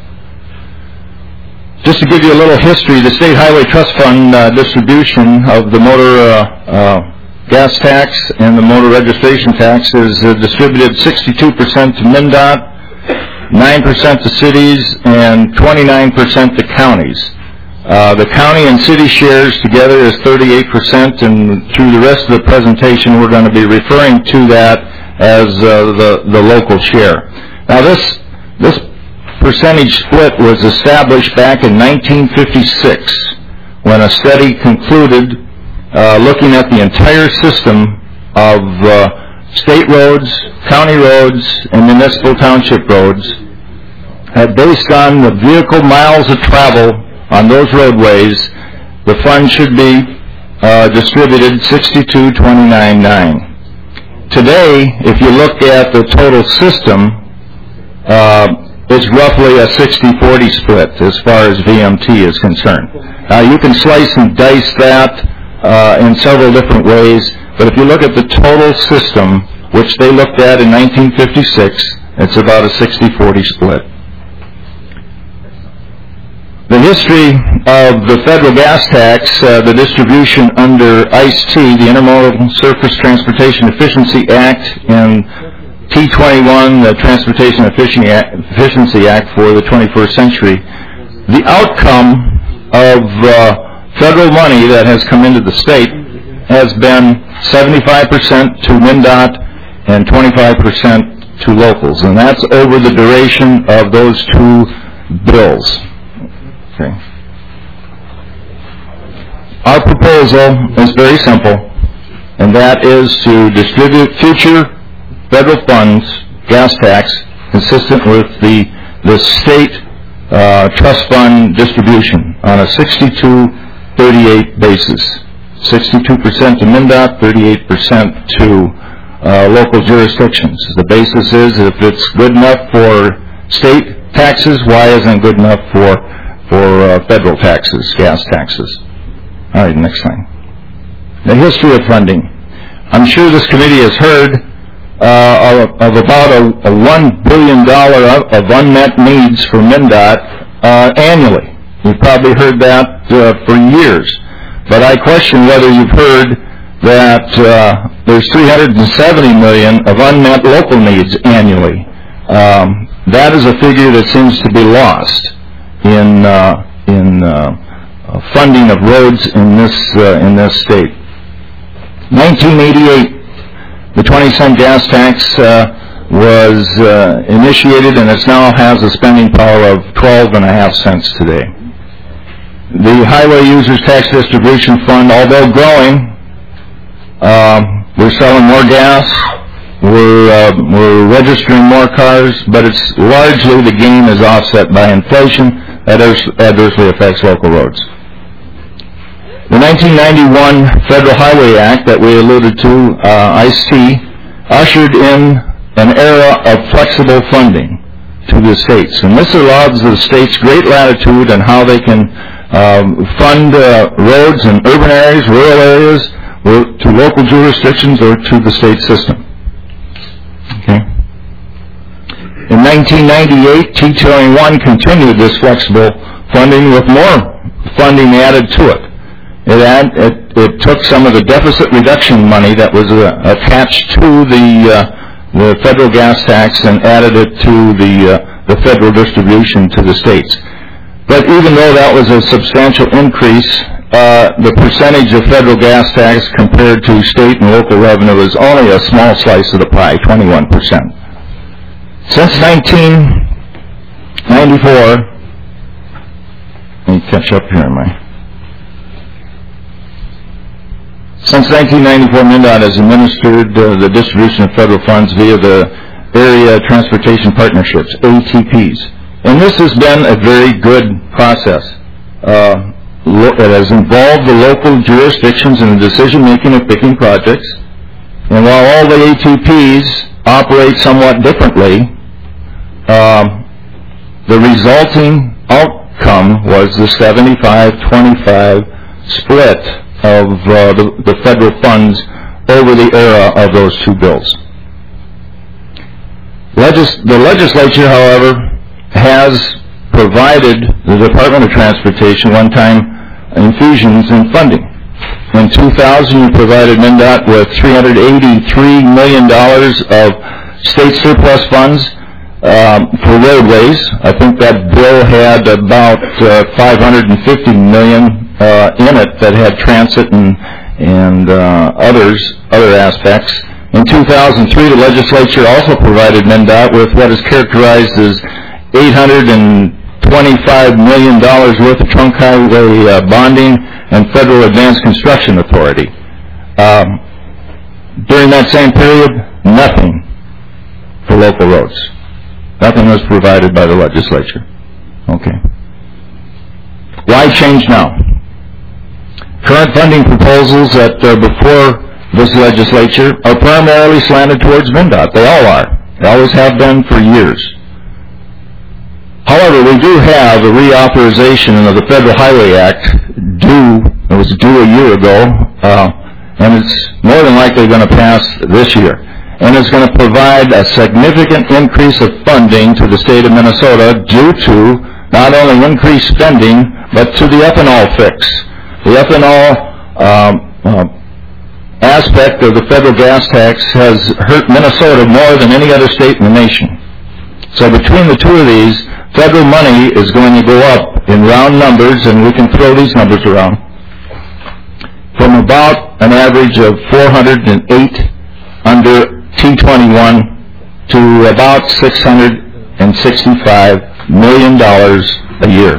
Speaker 18: Just to give you a little history, the State Highway Trust Fund uh, distribution of the motor uh, uh, gas tax and the motor registration tax is uh, distributed sixty-two percent to MnDOT, nine percent to cities, and twenty-nine percent to counties. Uh, the county and city shares together is thirty-eight percent, and through the rest of the presentation we're going to be referring to that as uh, the, the local share. Now this, this percentage split was established back in nineteen fifty-six when a study concluded uh, looking at the entire system of uh, state roads, county roads, and municipal township roads, uh, based on the vehicle miles of travel on those roadways, the fund should be uh, distributed sixty-two twenty-nine nine. Today, if you look at the total system, uh, it's roughly a sixty forty split as far as V M T is concerned. Now, you can slice and dice that uh, in several different ways, but if you look at the total system, which they looked at in nineteen fifty-six, it's about a sixty forty split. The history of the federal gas tax, uh, the distribution under I C E T, the Intermodal Surface Transportation Efficiency Act, and T twenty-one, the Transportation Efficiency Act for the twenty-first century, the outcome of uh, federal money that has come into the state has been seventy-five percent to MnDOT and twenty-five percent to locals, and that's over the duration of those two bills. Okay. Our proposal is very simple, and that is to distribute future federal funds, gas tax, consistent with the the state uh, trust fund distribution on a sixty-two thirty-eight basis. sixty-two percent to MnDOT, thirty-eight percent to uh, local jurisdictions. The basis is if it's good enough for state taxes, why isn't it good enough for for uh, federal taxes, gas taxes? All right, next thing. The history of funding. I'm sure this committee has heard uh, of, of about a, a one billion dollars of unmet needs for MnDOT uh, annually. You've probably heard that uh, for years. But I question whether you've heard that uh, there's three hundred seventy million dollars of unmet local needs annually. Um, that is a figure that seems to be lost in uh, in uh, funding of roads in this uh, in this state. nineteen eighty-eight, the twenty cent gas tax uh, was uh, initiated, and it now has a spending power of twelve and a half cents today. The Highway Users Tax Distribution Fund, although growing, uh, we're selling more gas, we're uh, we're registering more cars, but it's largely the gain is offset by inflation that adversely affects local roads. The nineteen ninety-one Federal Highway Act that we alluded to, uh, I C E T, ushered in an era of flexible funding to the states, and this allows the states great latitude on how they can um, fund uh, roads in urban areas, rural areas, or to local jurisdictions or to the state system. Okay. In nineteen ninety-eight, T twenty-one continued this flexible funding with more funding added to it. It, add, it, it took some of the deficit reduction money that was uh, attached to the uh, the federal gas tax and added it to the uh, the federal distribution to the states. But even though that was a substantial increase, uh, the percentage of federal gas tax compared to state and local revenue is only a small slice of the pie, twenty-one percent. Since nineteen ninety-four, let me catch up here, am I? Since nineteen ninety-four, MnDOT has administered uh, the distribution of federal funds via the Area Transportation Partnerships, A T Ps. And this has been a very good process. Uh, it has involved the local jurisdictions in the decision-making of picking projects. And while all the A T Ps operate somewhat differently, um, the resulting outcome was the seventy-five twenty-five split of uh, the, the federal funds over the era of those two bills. Legis- the legislature, however, has provided the Department of Transportation one-time infusions in funding. In two thousand, you provided MnDOT with three hundred eighty-three million dollars of state surplus funds um, for roadways. I think that bill had about uh, five hundred fifty million dollars uh, in it that had transit and and uh, others, other aspects. In two thousand three, the legislature also provided MnDOT with what is characterized as eight hundred twenty-five million dollars worth of trunk highway uh, bonding and federal advanced construction authority. Um, during that same period, nothing for local roads. Nothing was provided by the legislature. Okay. Why change now? Current funding proposals that are before this legislature are primarily slanted towards MnDOT. They all are. They always have been for years. However, we do have a reauthorization of the Federal Highway Act due, it was due a year ago, uh, and it's more than likely going to pass this year. And it's going to provide a significant increase of funding to the state of Minnesota due to not only increased spending, but to the ethanol fix. The ethanol um, uh, aspect of the federal gas tax has hurt Minnesota more than any other state in the nation. So between the two of these, federal money is going to go up in round numbers, and we can throw these numbers around, from about an average of four hundred eight under T twenty-one to about six hundred sixty-five million dollars a year.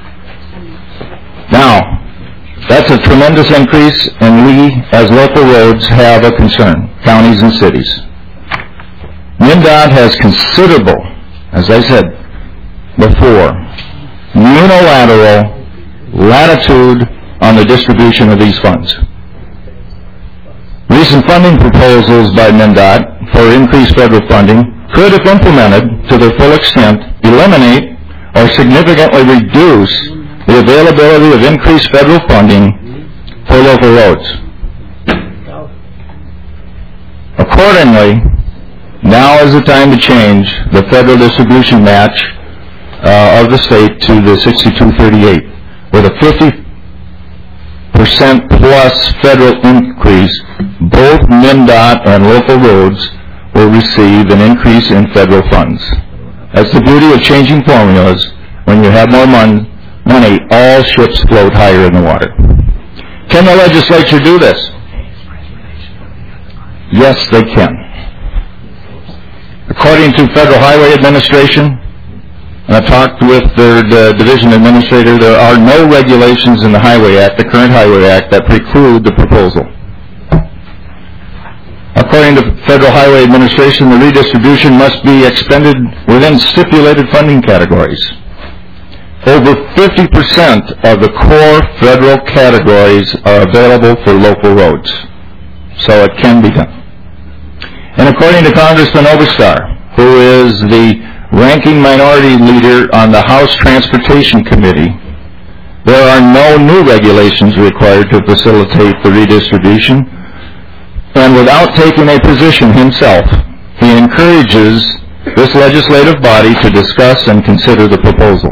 Speaker 18: Now, that's a tremendous increase, and we, as local roads, have a concern, counties and cities. MnDOT has considerable, as I said before, unilateral latitude on the distribution of these funds. Recent funding proposals by MnDOT for increased federal funding could, if implemented to their full extent, eliminate or significantly reduce the availability of increased federal funding for local roads. Accordingly, now is the time to change the federal distribution match uh, of the state to the sixty-two thirty-eight, with a fifty percent plus federal increase. Both MnDOT and local roads will receive an increase in federal funds. That's the beauty of changing formulas. When you have more money, money, all ships float higher in the water. Can the legislature do this? Yes, they can. According to Federal Highway Administration, and I talked with their the division administrator, there are no regulations in the Highway Act, the current Highway Act, that preclude the proposal. According to Federal Highway Administration, the redistribution must be expended within stipulated funding categories. Over fifty percent of the core federal categories are available for local roads, so it can be done. And according to Congressman Oberstar, who is the ranking minority leader on the House Transportation Committee, there are no new regulations required to facilitate the redistribution, and without taking a position himself, he encourages this legislative body to discuss and consider the proposal.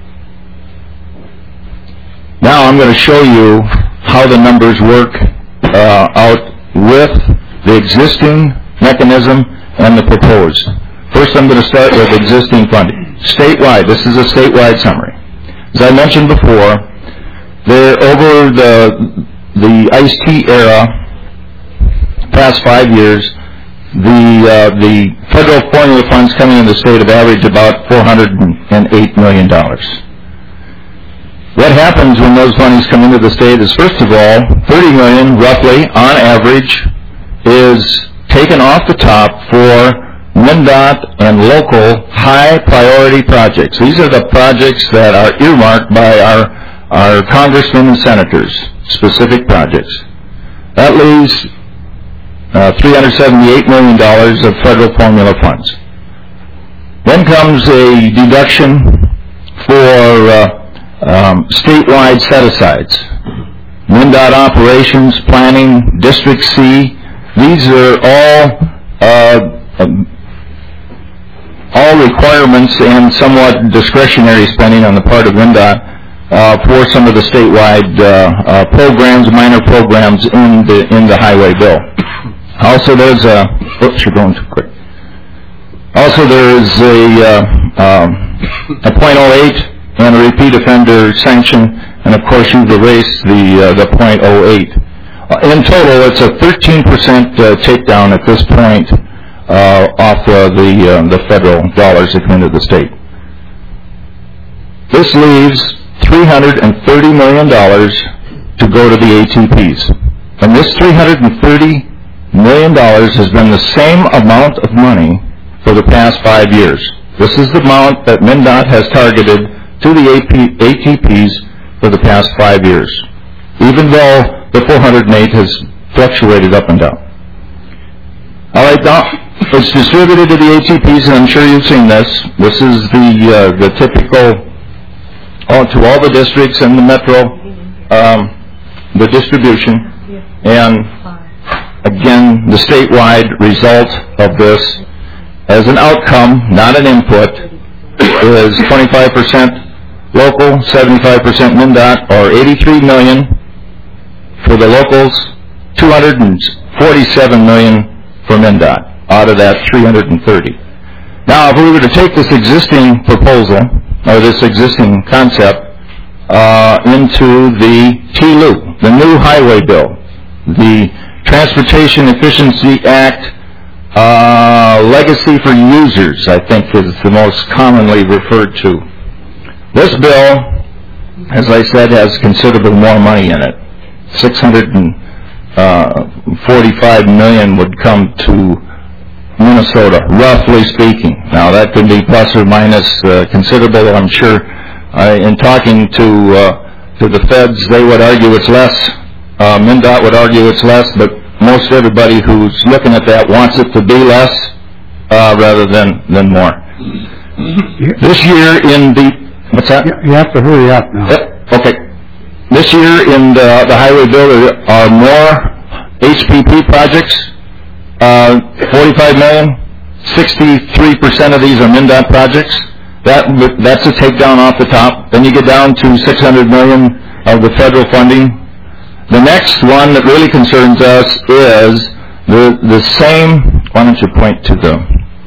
Speaker 18: Now I'm going to show you how the numbers work uh, out with the existing mechanism and the proposed. First, I'm going to start with existing funding. Statewide, this is a statewide summary. As I mentioned before, there over the the I C E era, past five years, the uh, the federal formula funds coming in the state have averaged about four hundred eight million dollars. What happens when those monies come into the state is, first of all, thirty million dollars roughly on average is taken off the top for MnDOT and local high priority projects. These are the projects that are earmarked by our, our congressmen and senators, specific projects. That leaves uh, three hundred seventy-eight million dollars of federal formula funds. Then comes a deduction for uh, um, statewide set-asides. MnDOT operations, planning, District C, these are all uh, um, all requirements and somewhat discretionary spending on the part of MnDOT uh, for some of the statewide uh, uh, programs, minor programs in the in the highway bill. Also, there's a oops, you're going too quick. Also, there is a, uh, um, a point oh eight and a repeat offender sanction, and of course you've erased the, uh, the point oh eight. Uh, in total, it's a thirteen percent uh, takedown at this point uh, off uh, the, uh, the federal dollars that come into the state. This leaves three hundred thirty million dollars to go to the A T Ps. And this three hundred thirty million dollars has been the same amount of money for the past five years. This is the amount that MnDOT has targeted to the A T Ps for the past five years, even though the four hundred eight has fluctuated up and down. All right, now, it's distributed to the A T Ps, and I'm sure you've seen this. This is the, uh, the typical, oh, to all the districts and the metro, um, the distribution, and again, the statewide result of this as an outcome, not an input, is twenty-five percent local, seventy-five percent MnDOT, or eighty-three million dollars for the locals, two hundred forty-seven million dollars for MnDOT, out of that three hundred thirty. Now, if we were to take this existing proposal, or this existing concept, uh, into the T loop, the new highway bill, the Transportation Efficiency Act, uh, legacy for users, I think is the most commonly referred to. This bill, as I said, has considerably more money in it. six hundred forty-five million dollars would come to Minnesota, roughly speaking. Now, that could be plus or minus uh, considerable, I'm sure. Uh, in talking to uh, to the feds, they would argue it's less. Uh, MnDOT would argue it's less, but most everybody who's looking at that wants it to be less uh, rather than, than more. This year in the... What's that?
Speaker 1: You have to hurry up now.
Speaker 18: Yep. Okay. This year in the, the highway bill there are more H P P projects, uh, forty-five million dollars, sixty-three percent of these are MnDOT projects. That, that's a takedown off the top. Then you get down to six hundred million dollars of the federal funding. The next one that really concerns us is the, the same, why don't you point to the,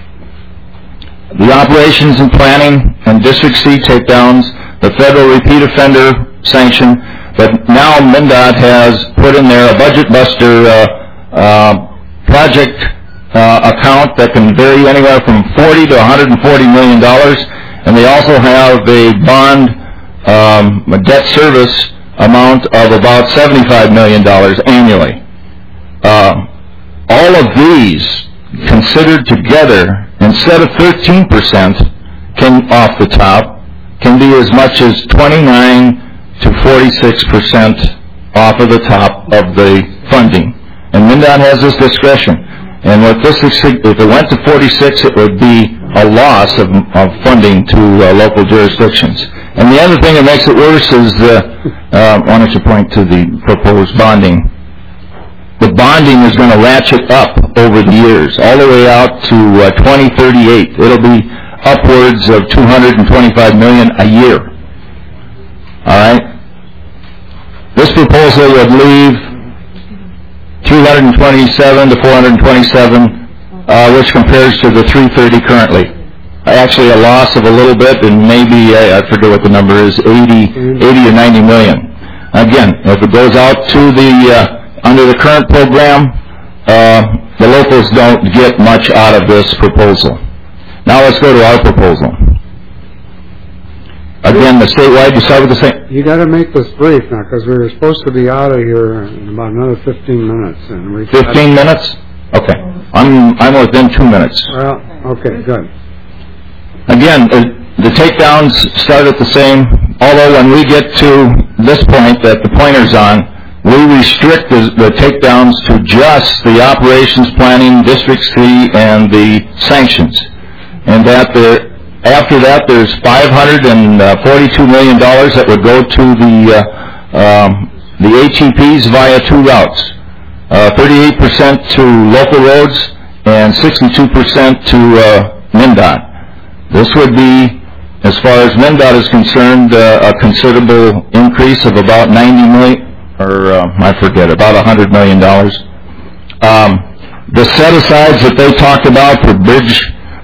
Speaker 18: the operations and planning and District C takedowns, the federal repeat offender sanction, but now MnDOT has put in there a budget buster uh, uh, project uh, account that can vary anywhere from forty to one hundred forty million dollars, and they also have a bond, um, a debt service amount of about seventy-five million dollars annually. Uh, all of these considered together, instead of thirteen percent can off the top, can be as much as twenty-nine to forty-six percent off of the top of the funding. And MnDOT has this discretion. And with this, if it went to forty-six, it would be a loss of, of funding to uh, local jurisdictions. And the other thing that makes it worse is, uh, uh, why don't you point to the proposed bonding? The bonding is going to ratchet up over the years, all the way out to uh, twenty thirty-eight. It'll be upwards of two hundred twenty-five million dollars a year. All right? This proposal would leave three hundred twenty-seven to four hundred twenty-seven, uh, which compares to the three thirty currently. Actually, a loss of a little bit, and maybe, I forget what the number is, eighty, eighty or ninety million. Again, if it goes out to the, uh, under the current program, uh, the locals don't get much out of this proposal. Now let's go to our proposal. Again, the statewide, you start with the same.
Speaker 1: You got to make this brief now, because we were supposed to be out of here in about another fifteen minutes. And we
Speaker 18: fifteen minutes? Okay. I'm, I'm within two minutes.
Speaker 1: Well, okay, good.
Speaker 18: Again, uh, the takedowns start at the same, although when we get to this point that the pointer's on, we restrict the, the takedowns to just the operations planning, District C, and the sanctions. And that the, after that, there's five hundred forty-two million dollars that would go to the, uh, um, the A T Ps via two routes. Uh, thirty-eight percent to local roads and sixty-two percent to uh, MnDOT. This would be, as far as MnDOT is concerned, uh, a considerable increase of about ninety million, or uh, I forget, about one hundred million dollars. Um, the set-asides that they talked about for bridge,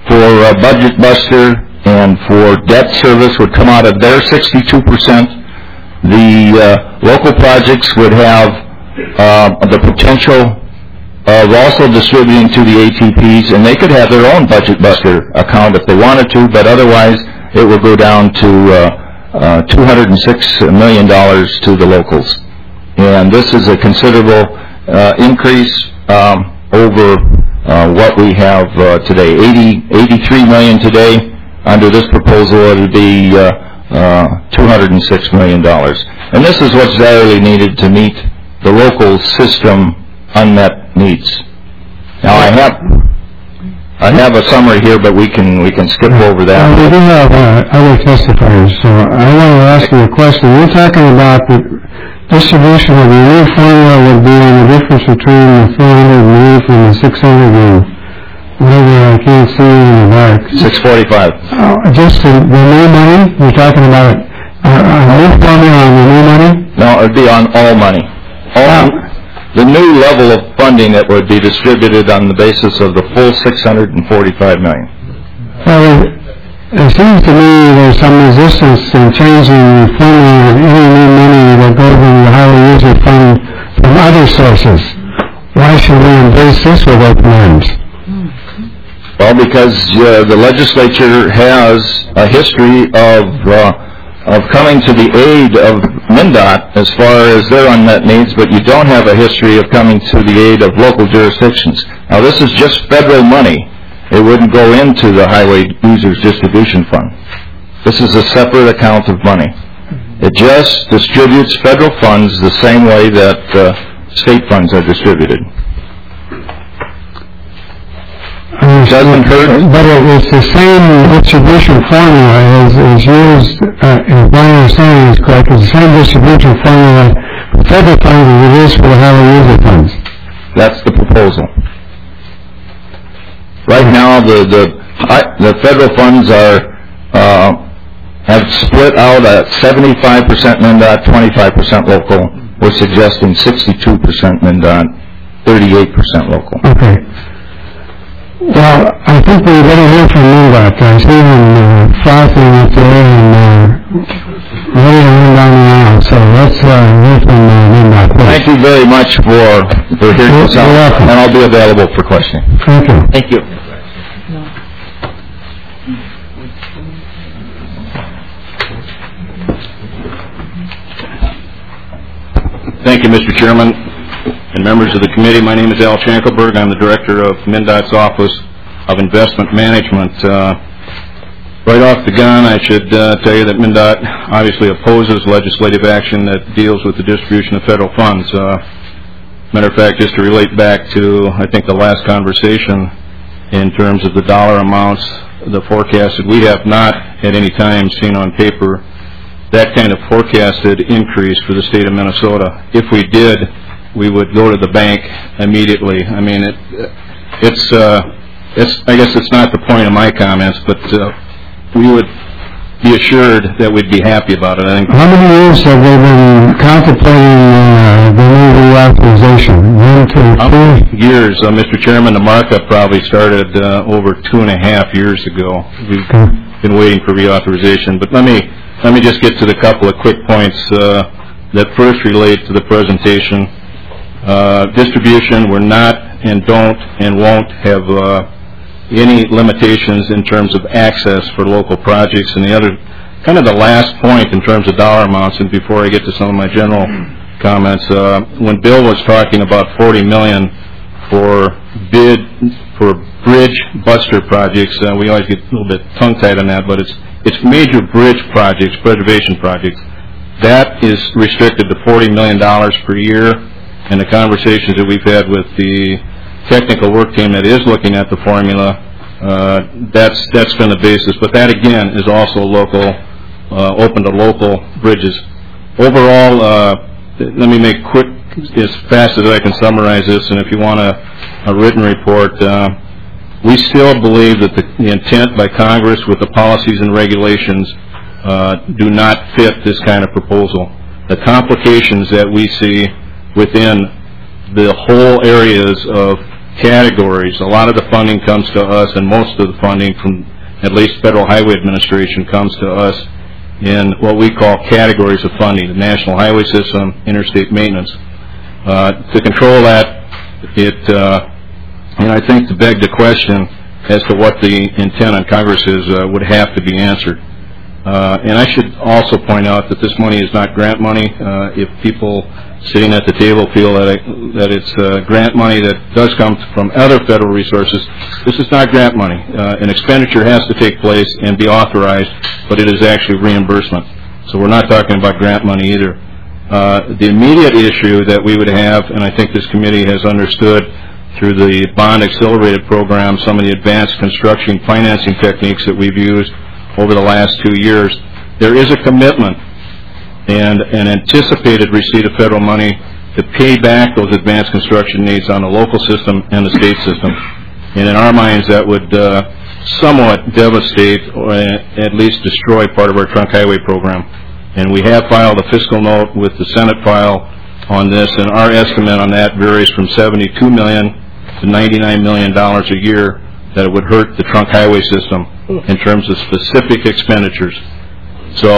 Speaker 18: for uh, Budget Buster and for debt service would come out of their sixty-two percent. The uh, local projects would have uh, the potential of also distributing to the A T Ps, and they could have their own Budget Buster account if they wanted to, but otherwise it would go down to uh, uh, two hundred six million dollars to the locals. And this is a considerable uh, increase um, over uh, what we have uh, today. eighty, eighty-three million dollars today. Under this proposal, it would be uh, uh, two hundred six million dollars. And this is what's direly needed to meet the local system unmet needs. Now, I have I have a summary here, but we can we can skip over that.
Speaker 1: Uh, we do have uh, other testifiers, so I want to ask you a question. You're talking about the distribution of the new formula would be on the difference between the four hundred million and the six hundred and whatever I can't see in the dark.
Speaker 18: six forty-five.
Speaker 1: Uh, just the, the new money? You're talking about a, a new formula on the new money?
Speaker 18: No, it would be on all money. All the new level of funding that would be distributed on the basis of the full six hundred forty-five million dollars.
Speaker 1: Well, it seems to me there's some resistance in changing the funding of any new money that goes in the highway user fund from other sources. Why should we embrace this with open arms?
Speaker 18: Well, because uh, the legislature has a history of uh, of coming to the aid of MnDOT as far as their unmet needs, but you don't have a history of coming to the aid of local jurisdictions. Now, this is just federal money. It wouldn't go into the Highway Users Distribution Fund. This is a separate account of money. It just distributes federal funds the same way that uh, state funds are distributed. Doesn't hurt.
Speaker 1: But it's the same distribution formula as is used, uh, if my understanding is correct, it's the same distribution formula for federal funds as it is for the highway user funds.
Speaker 18: That's the proposal. Right now, the the, the federal funds are uh, have split out at seventy-five percent MnDOT, twenty-five percent local. We're suggesting sixty-two percent MnDOT, thirty-eight percent local.
Speaker 1: Okay. Well, I think we better hear from MnDOT. I see them uh, frothing up there and uh, ready to run down the aisle. So let's uh, hear from uh, MnDOT. Please.
Speaker 18: Thank you very much for, for hearing us out, and I'll be available for questioning.
Speaker 1: Thank you.
Speaker 18: Thank you.
Speaker 9: Thank you, Mister Chairman and members of the committee. My name is Al Schankelberg. I'm the director of MnDOT's Office of Investment Management. Uh, right off the gun, I should uh, tell you that MnDOT obviously opposes legislative action that deals with the distribution of federal funds. Uh, matter of fact, just to relate back to, I think, the last conversation in terms of the dollar amounts, the forecasted, we have not at any time seen on paper that kind of forecasted increase for the state of Minnesota. If we did, we would go to the bank immediately. I mean, it, it's, uh, it's, I guess it's not the point of my comments, but uh, we would be assured that we'd be happy about it. I think.
Speaker 1: How many years have they been contemplating uh, the new reauthorization? One, two, three?
Speaker 9: Years, uh, Mister Chairman. The markup probably started uh, over two and a half years ago. We've okay. been waiting for reauthorization. But let me let me just get to the couple of quick points uh, that first relate to the presentation. Uh, distribution, we're not and don't and won't have uh, any limitations in terms of access for local projects. And the other, kind of the last point in terms of dollar amounts, and before I get to some of my general comments, uh, when Bill was talking about forty million dollars for bid for bridge buster projects, uh, we always get a little bit tongue-tied on that, but it's it's major bridge projects, preservation projects. That is restricted to forty million dollars per year. And the conversations that we've had with the technical work team that is looking at the formula, uh, that's that's been the basis. But that again is also local, uh, open to local bridges. Overall, uh, let me make quick, as fast as I can summarize this. And if you want a, a written report, uh, we still believe that the, the intent by Congress with the policies and regulations uh, do not fit this kind of proposal. The complications that we see within the whole areas of categories. A lot of the funding comes to us, and most of the funding from at least Federal Highway Administration comes to us in what we call categories of funding: the National Highway System, interstate maintenance. Uh, to control that, it, uh, and I think to beg the question as to what the intent on Congress is, uh, would have to be answered. Uh, and I should also point out that this money is not grant money. Uh, if people sitting at the table feel that, I, that it's uh, grant money that does come from other federal resources, this is not grant money. Uh, an expenditure has to take place and be authorized, but it is actually reimbursement. So we're not talking about grant money either. Uh, the immediate issue that we would have, and I think this committee has understood through the Bond Accelerated Program, some of the advanced construction financing techniques that we've used over the last two years, there is a commitment and an anticipated receipt of federal money to pay back those advanced construction needs on the local system and the state system. And in our minds, that would uh, somewhat devastate or at least destroy part of our trunk highway program. And we have filed a fiscal note with the Senate file on this, and our estimate on that varies from seventy-two million dollars to ninety-nine million dollars a year that it would hurt the trunk highway system in terms of specific expenditures. So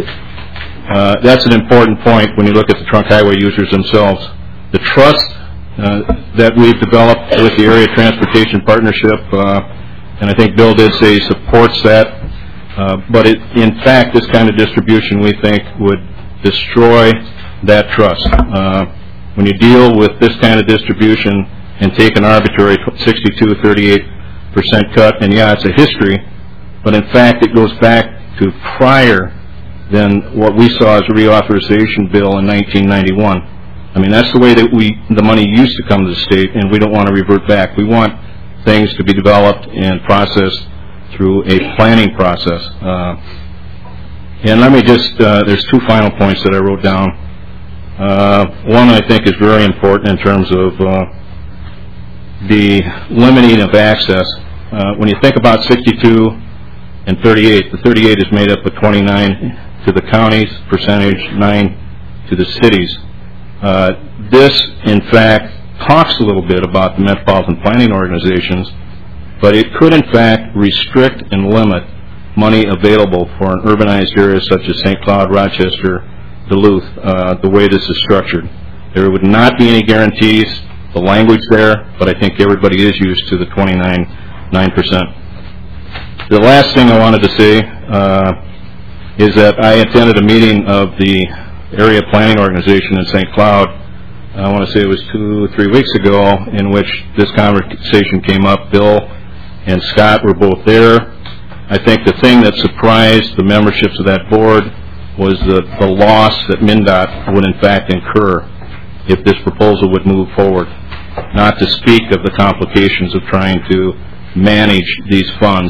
Speaker 9: uh, that's an important point when you look at the trunk highway users themselves. The trust uh, that we've developed with the Area Transportation Partnership, uh, and I think Bill did say he supports that, uh, but it, in fact, this kind of distribution we think would destroy that trust. Uh, when you deal with this kind of distribution and take an arbitrary sixty-two thirty-eight percent cut, and yeah, it's a history, but in fact it goes back to prior than what we saw as a reauthorization bill in nineteen ninety-one. I mean, that's the way that we the money used to come to the state, and we don't want to revert back. We want things to be developed and processed through a planning process. Uh, and let me just, uh, there's two final points that I wrote down. Uh, one I think is very important in terms of uh, the limiting of access. Uh, when you think about sixty-two and thirty-eight, the thirty-eight is made up of twenty-nine to the counties, percentage nine to the cities. Uh, this, in fact, talks a little bit about the metropolitan planning organizations, but it could, in fact, restrict and limit money available for an urbanized area such as Saint Cloud, Rochester, Duluth, uh, the way this is structured. There would not be any guarantees. The language there, but I think everybody is used to the twenty-nine nine percent. The last thing I wanted to say uh, is that I attended a meeting of the Area Planning Organization in Saint Cloud. I want to say it was two, three weeks ago, in which this conversation came up. Bill and Scott were both there. I think the thing that surprised the memberships of that board was the, the loss that MnDOT would in fact incur if this proposal would move forward, not to speak of the complications of trying to manage these funds.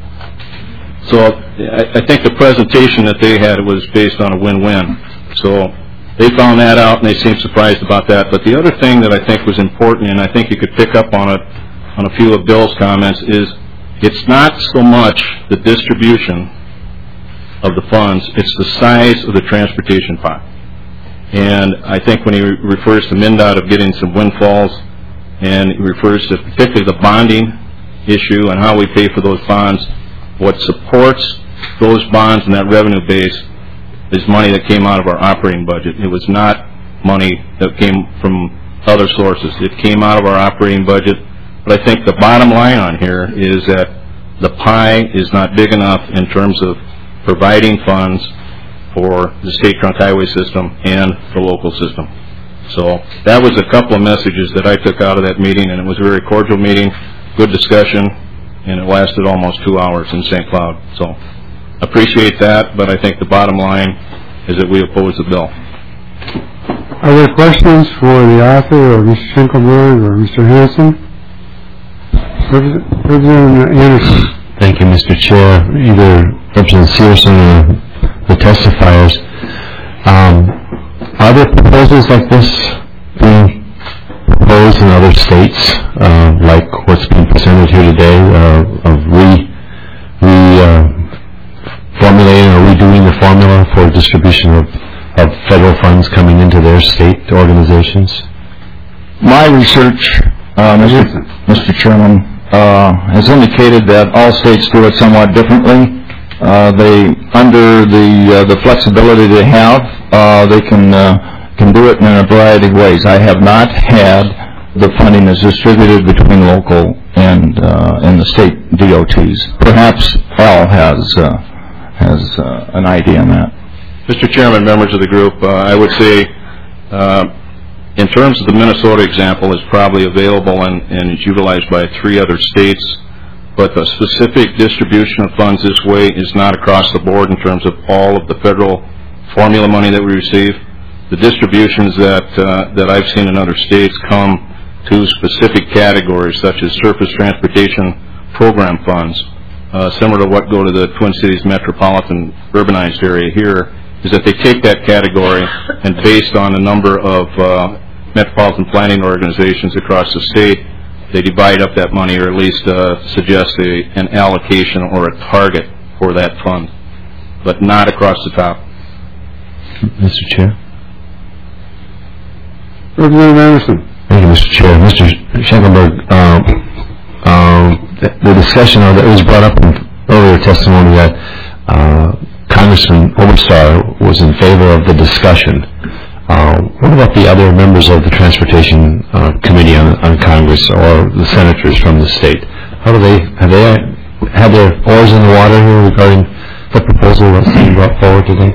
Speaker 9: So I, I think the presentation that they had was based on a win-win. So they found that out and they seemed surprised about that. But the other thing that I think was important, and I think you could pick up on it on a few of Bill's comments, is it's not so much the distribution of the funds, it's the size of the transportation pot. And I think when he re- refers to MnDOT of getting some windfalls, and he refers to particularly the bonding issue and how we pay for those bonds, what supports those bonds and that revenue base is money that came out of our operating budget. It was not money that came from other sources. It came out of our operating budget. But I think the bottom line on here is that the pie is not big enough in terms of providing funds for the state trunk highway system and the local system. So that was a couple of messages that I took out of that meeting, and it was a very cordial meeting, good discussion, and it lasted almost two hours in Saint Cloud. So appreciate that, but I think the bottom line is that we oppose the bill.
Speaker 1: Are there questions for the author, or Mister Schinkelberg, or Mister Hanson? Representative Anderson.
Speaker 2: Thank you, Mister Chair. Either Representative Searson or the testifiers. Um, are there proposals like this being proposed in other states, uh, like what's being presented here today, uh, of re, re uh, formulating or redoing the formula for distribution of, of federal funds coming into their state organizations?
Speaker 18: My research uh, Uh, Mister Mister Chairman, uh, has indicated that all states do it somewhat differently. Uh, they, under the uh, the flexibility they have, uh, they can uh, can do it in a variety of ways. I have not had the funding is distributed between local and uh, and the state D O Ts. Perhaps Al has uh, has uh, an idea on that.
Speaker 9: Mister Chairman, members of the group, uh, I would say, uh, in terms of the Minnesota example, is probably available and, and is utilized by three other states. But the specific distribution of funds this way is not across the board in terms of all of the federal formula money that we receive. The distributions that uh, that I've seen in other states come to specific categories, such as surface transportation program funds, uh, similar to what go to the Twin Cities metropolitan urbanized area here, is that they take that category and based on a number of uh, metropolitan planning organizations across the state, they divide up that money or at least uh, suggest a, an allocation or a target for that fund, but not across the top.
Speaker 2: Mister Chair.
Speaker 1: Representative Anderson.
Speaker 2: Thank you, Mister Chair. Mister Schenkelberg, um, um, the, the discussion of that was brought up in earlier testimony that uh, Congressman Oberstar was in favor of the discussion. Uh, what about the other members of the Transportation uh, Committee on, on Congress or the senators from the state? How do they have they had their oars in the water here regarding the proposal that's being brought forward today?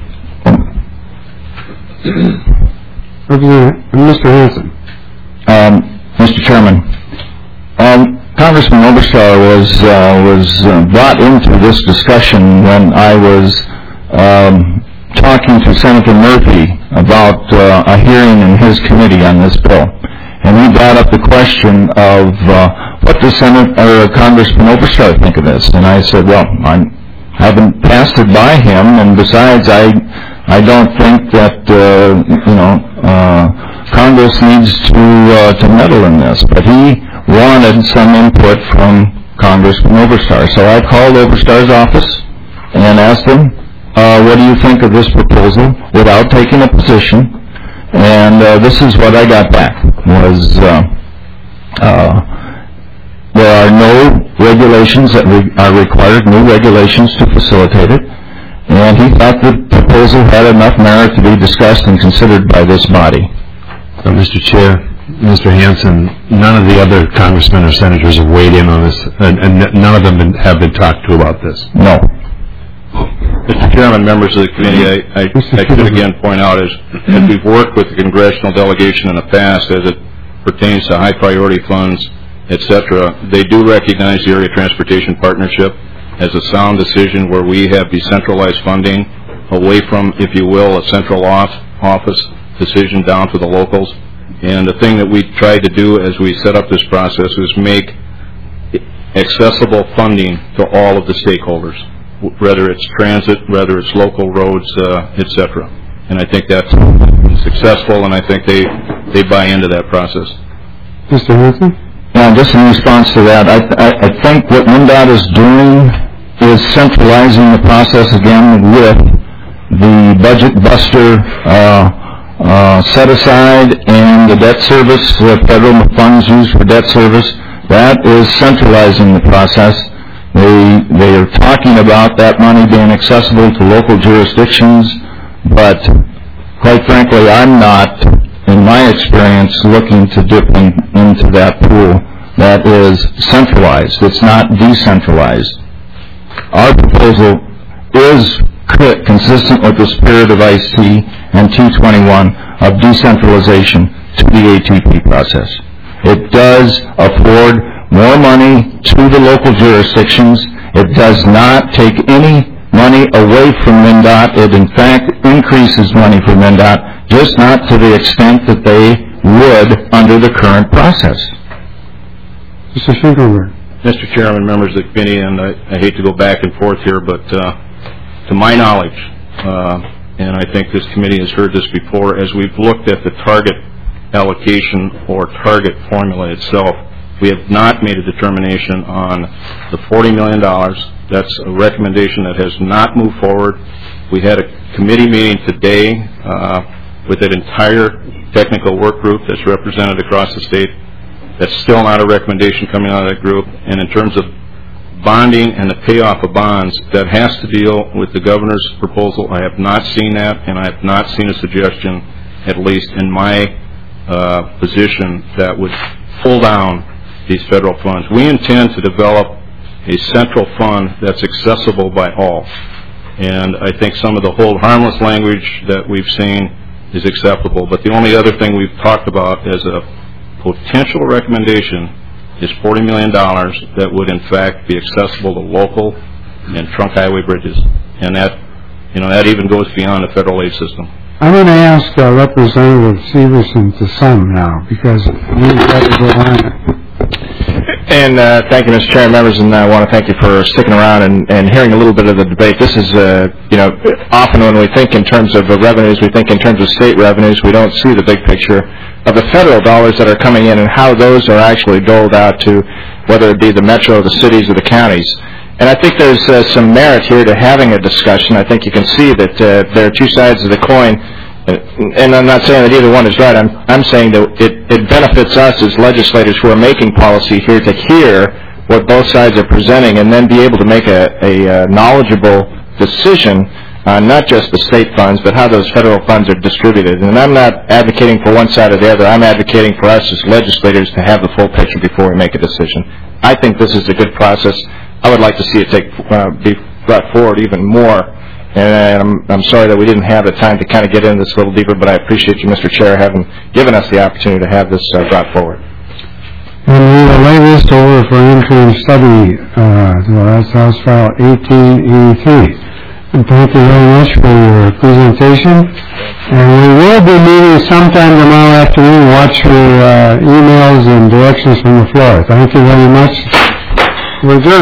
Speaker 1: Mister Hanson.
Speaker 18: Um, Mister Chairman, um, Congressman Oberstar was uh, was uh, brought into this discussion when I was um, talking to Senator Murphy about uh, a hearing in his committee on this bill, and he brought up the question of uh, what does Senator or Congressman Oberstar think of this? And I said, well, I haven't passed it by him, and besides, I I don't think that uh, you know. Uh, Congress needs to uh, to meddle in this, but he wanted some input from Congressman Oberstar. So I called Oberstar's office and asked him, uh, what do you think of this proposal without taking a position? And uh, this is what I got back, was uh, uh, there are no regulations that re- are required, new regulations to facilitate it, and he thought the proposal had enough merit to be discussed and considered by this body.
Speaker 2: Uh, Mister Chair, Mister Hanson, none of the other congressmen or senators have weighed in on this, and, and none of them been, have been talked to about this.
Speaker 18: No.
Speaker 9: Mister Chairman, members of the committee, I, I, I could again point out, as, as we've worked with the congressional delegation in the past as it pertains to high priority funds, et cetera, they do recognize the Area Transportation Partnership as a sound decision where we have decentralized funding away from, if you will, a central off, office decision down to the locals. And the thing that we tried to do as we set up this process was make accessible funding to all of the stakeholders, whether it's transit, whether it's local roads, uh, et cetera. And I think that's successful, and I think they, they buy into that process.
Speaker 1: Mister Hanson?
Speaker 18: Now, just in response to that, I, I, I think what MnDOT is doing is centralizing the process again with the budget buster uh, Uh, set aside and the debt service, the federal funds used for debt service, that is centralizing the process. They they are talking about that money being accessible to local jurisdictions, but quite frankly, I'm not, in my experience, looking to dip in, into that pool that is centralized. It's not decentralized. Our proposal is consistent with the spirit of I C E and T twenty-one of decentralization to the A T P process. It does afford more money to the local jurisdictions. It does not take any money away from MnDOT. It, in fact, increases money for MnDOT, just not to the extent that they would under the current process.
Speaker 1: Mister Schenkelberg.
Speaker 9: Mister Chairman, members of the committee, and I, I hate to go back and forth here, but uh, to my knowledge, uh, and I think this committee has heard this before, as we've looked at the target allocation or target formula itself, we have not made a determination on the forty million dollars. That's a recommendation that has not moved forward. We had a committee meeting today uh, with that entire technical work group that's represented across the state, That's still not a recommendation coming out of that group. And in terms of bonding and the payoff of bonds, that has to deal with the governor's proposal. I have not seen that, and I have not seen a suggestion, at least in my uh, position, that would pull down these federal funds. We intend to develop a central fund that's accessible by all. And I think some of the hold harmless language that we've seen is acceptable. But the only other thing we've talked about as a potential recommendation is forty million dollars that would in fact be accessible to local and trunk highway bridges. And that, you know, that even goes beyond the federal aid system.
Speaker 1: I'm going to ask uh, Representative Severson to sum now, because we've got to go on.
Speaker 18: And uh, thank you, Mister Chair and members, and I want to thank you for sticking around and, and hearing a little bit of the debate. This is, uh, you know, often when we think in terms of uh, revenues, we think in terms of state revenues. We don't see the big picture of the federal dollars that are coming in and how those are actually doled out to whether it be the metro, the cities, or the counties. And I think there's uh, some merit here to having a discussion. I think you can see that uh, there are two sides of the coin. And I'm not saying that either one is right. I'm, I'm saying that it, it benefits us as legislators who are making policy here to hear what both sides are presenting and then be able to make a, a, a knowledgeable decision on not just the state funds, but how those federal funds are distributed. And I'm not advocating for one side or the other. I'm advocating for us as legislators to have the full picture before we make a decision. I think this is a good process. I would like to see it take uh, be brought forward even more. And I'm, I'm sorry that we didn't have the time to kind of get into this a little deeper, but I appreciate you, Mister Chair, having given us the opportunity to have this uh, brought forward.
Speaker 1: And we will lay this over for interim study. Uh, that's House File eighteen eighty-three. And thank you very much for your presentation. And we will be meeting sometime tomorrow afternoon. Watch your uh, emails and directions from the floor. Thank you very much. We're adjourned.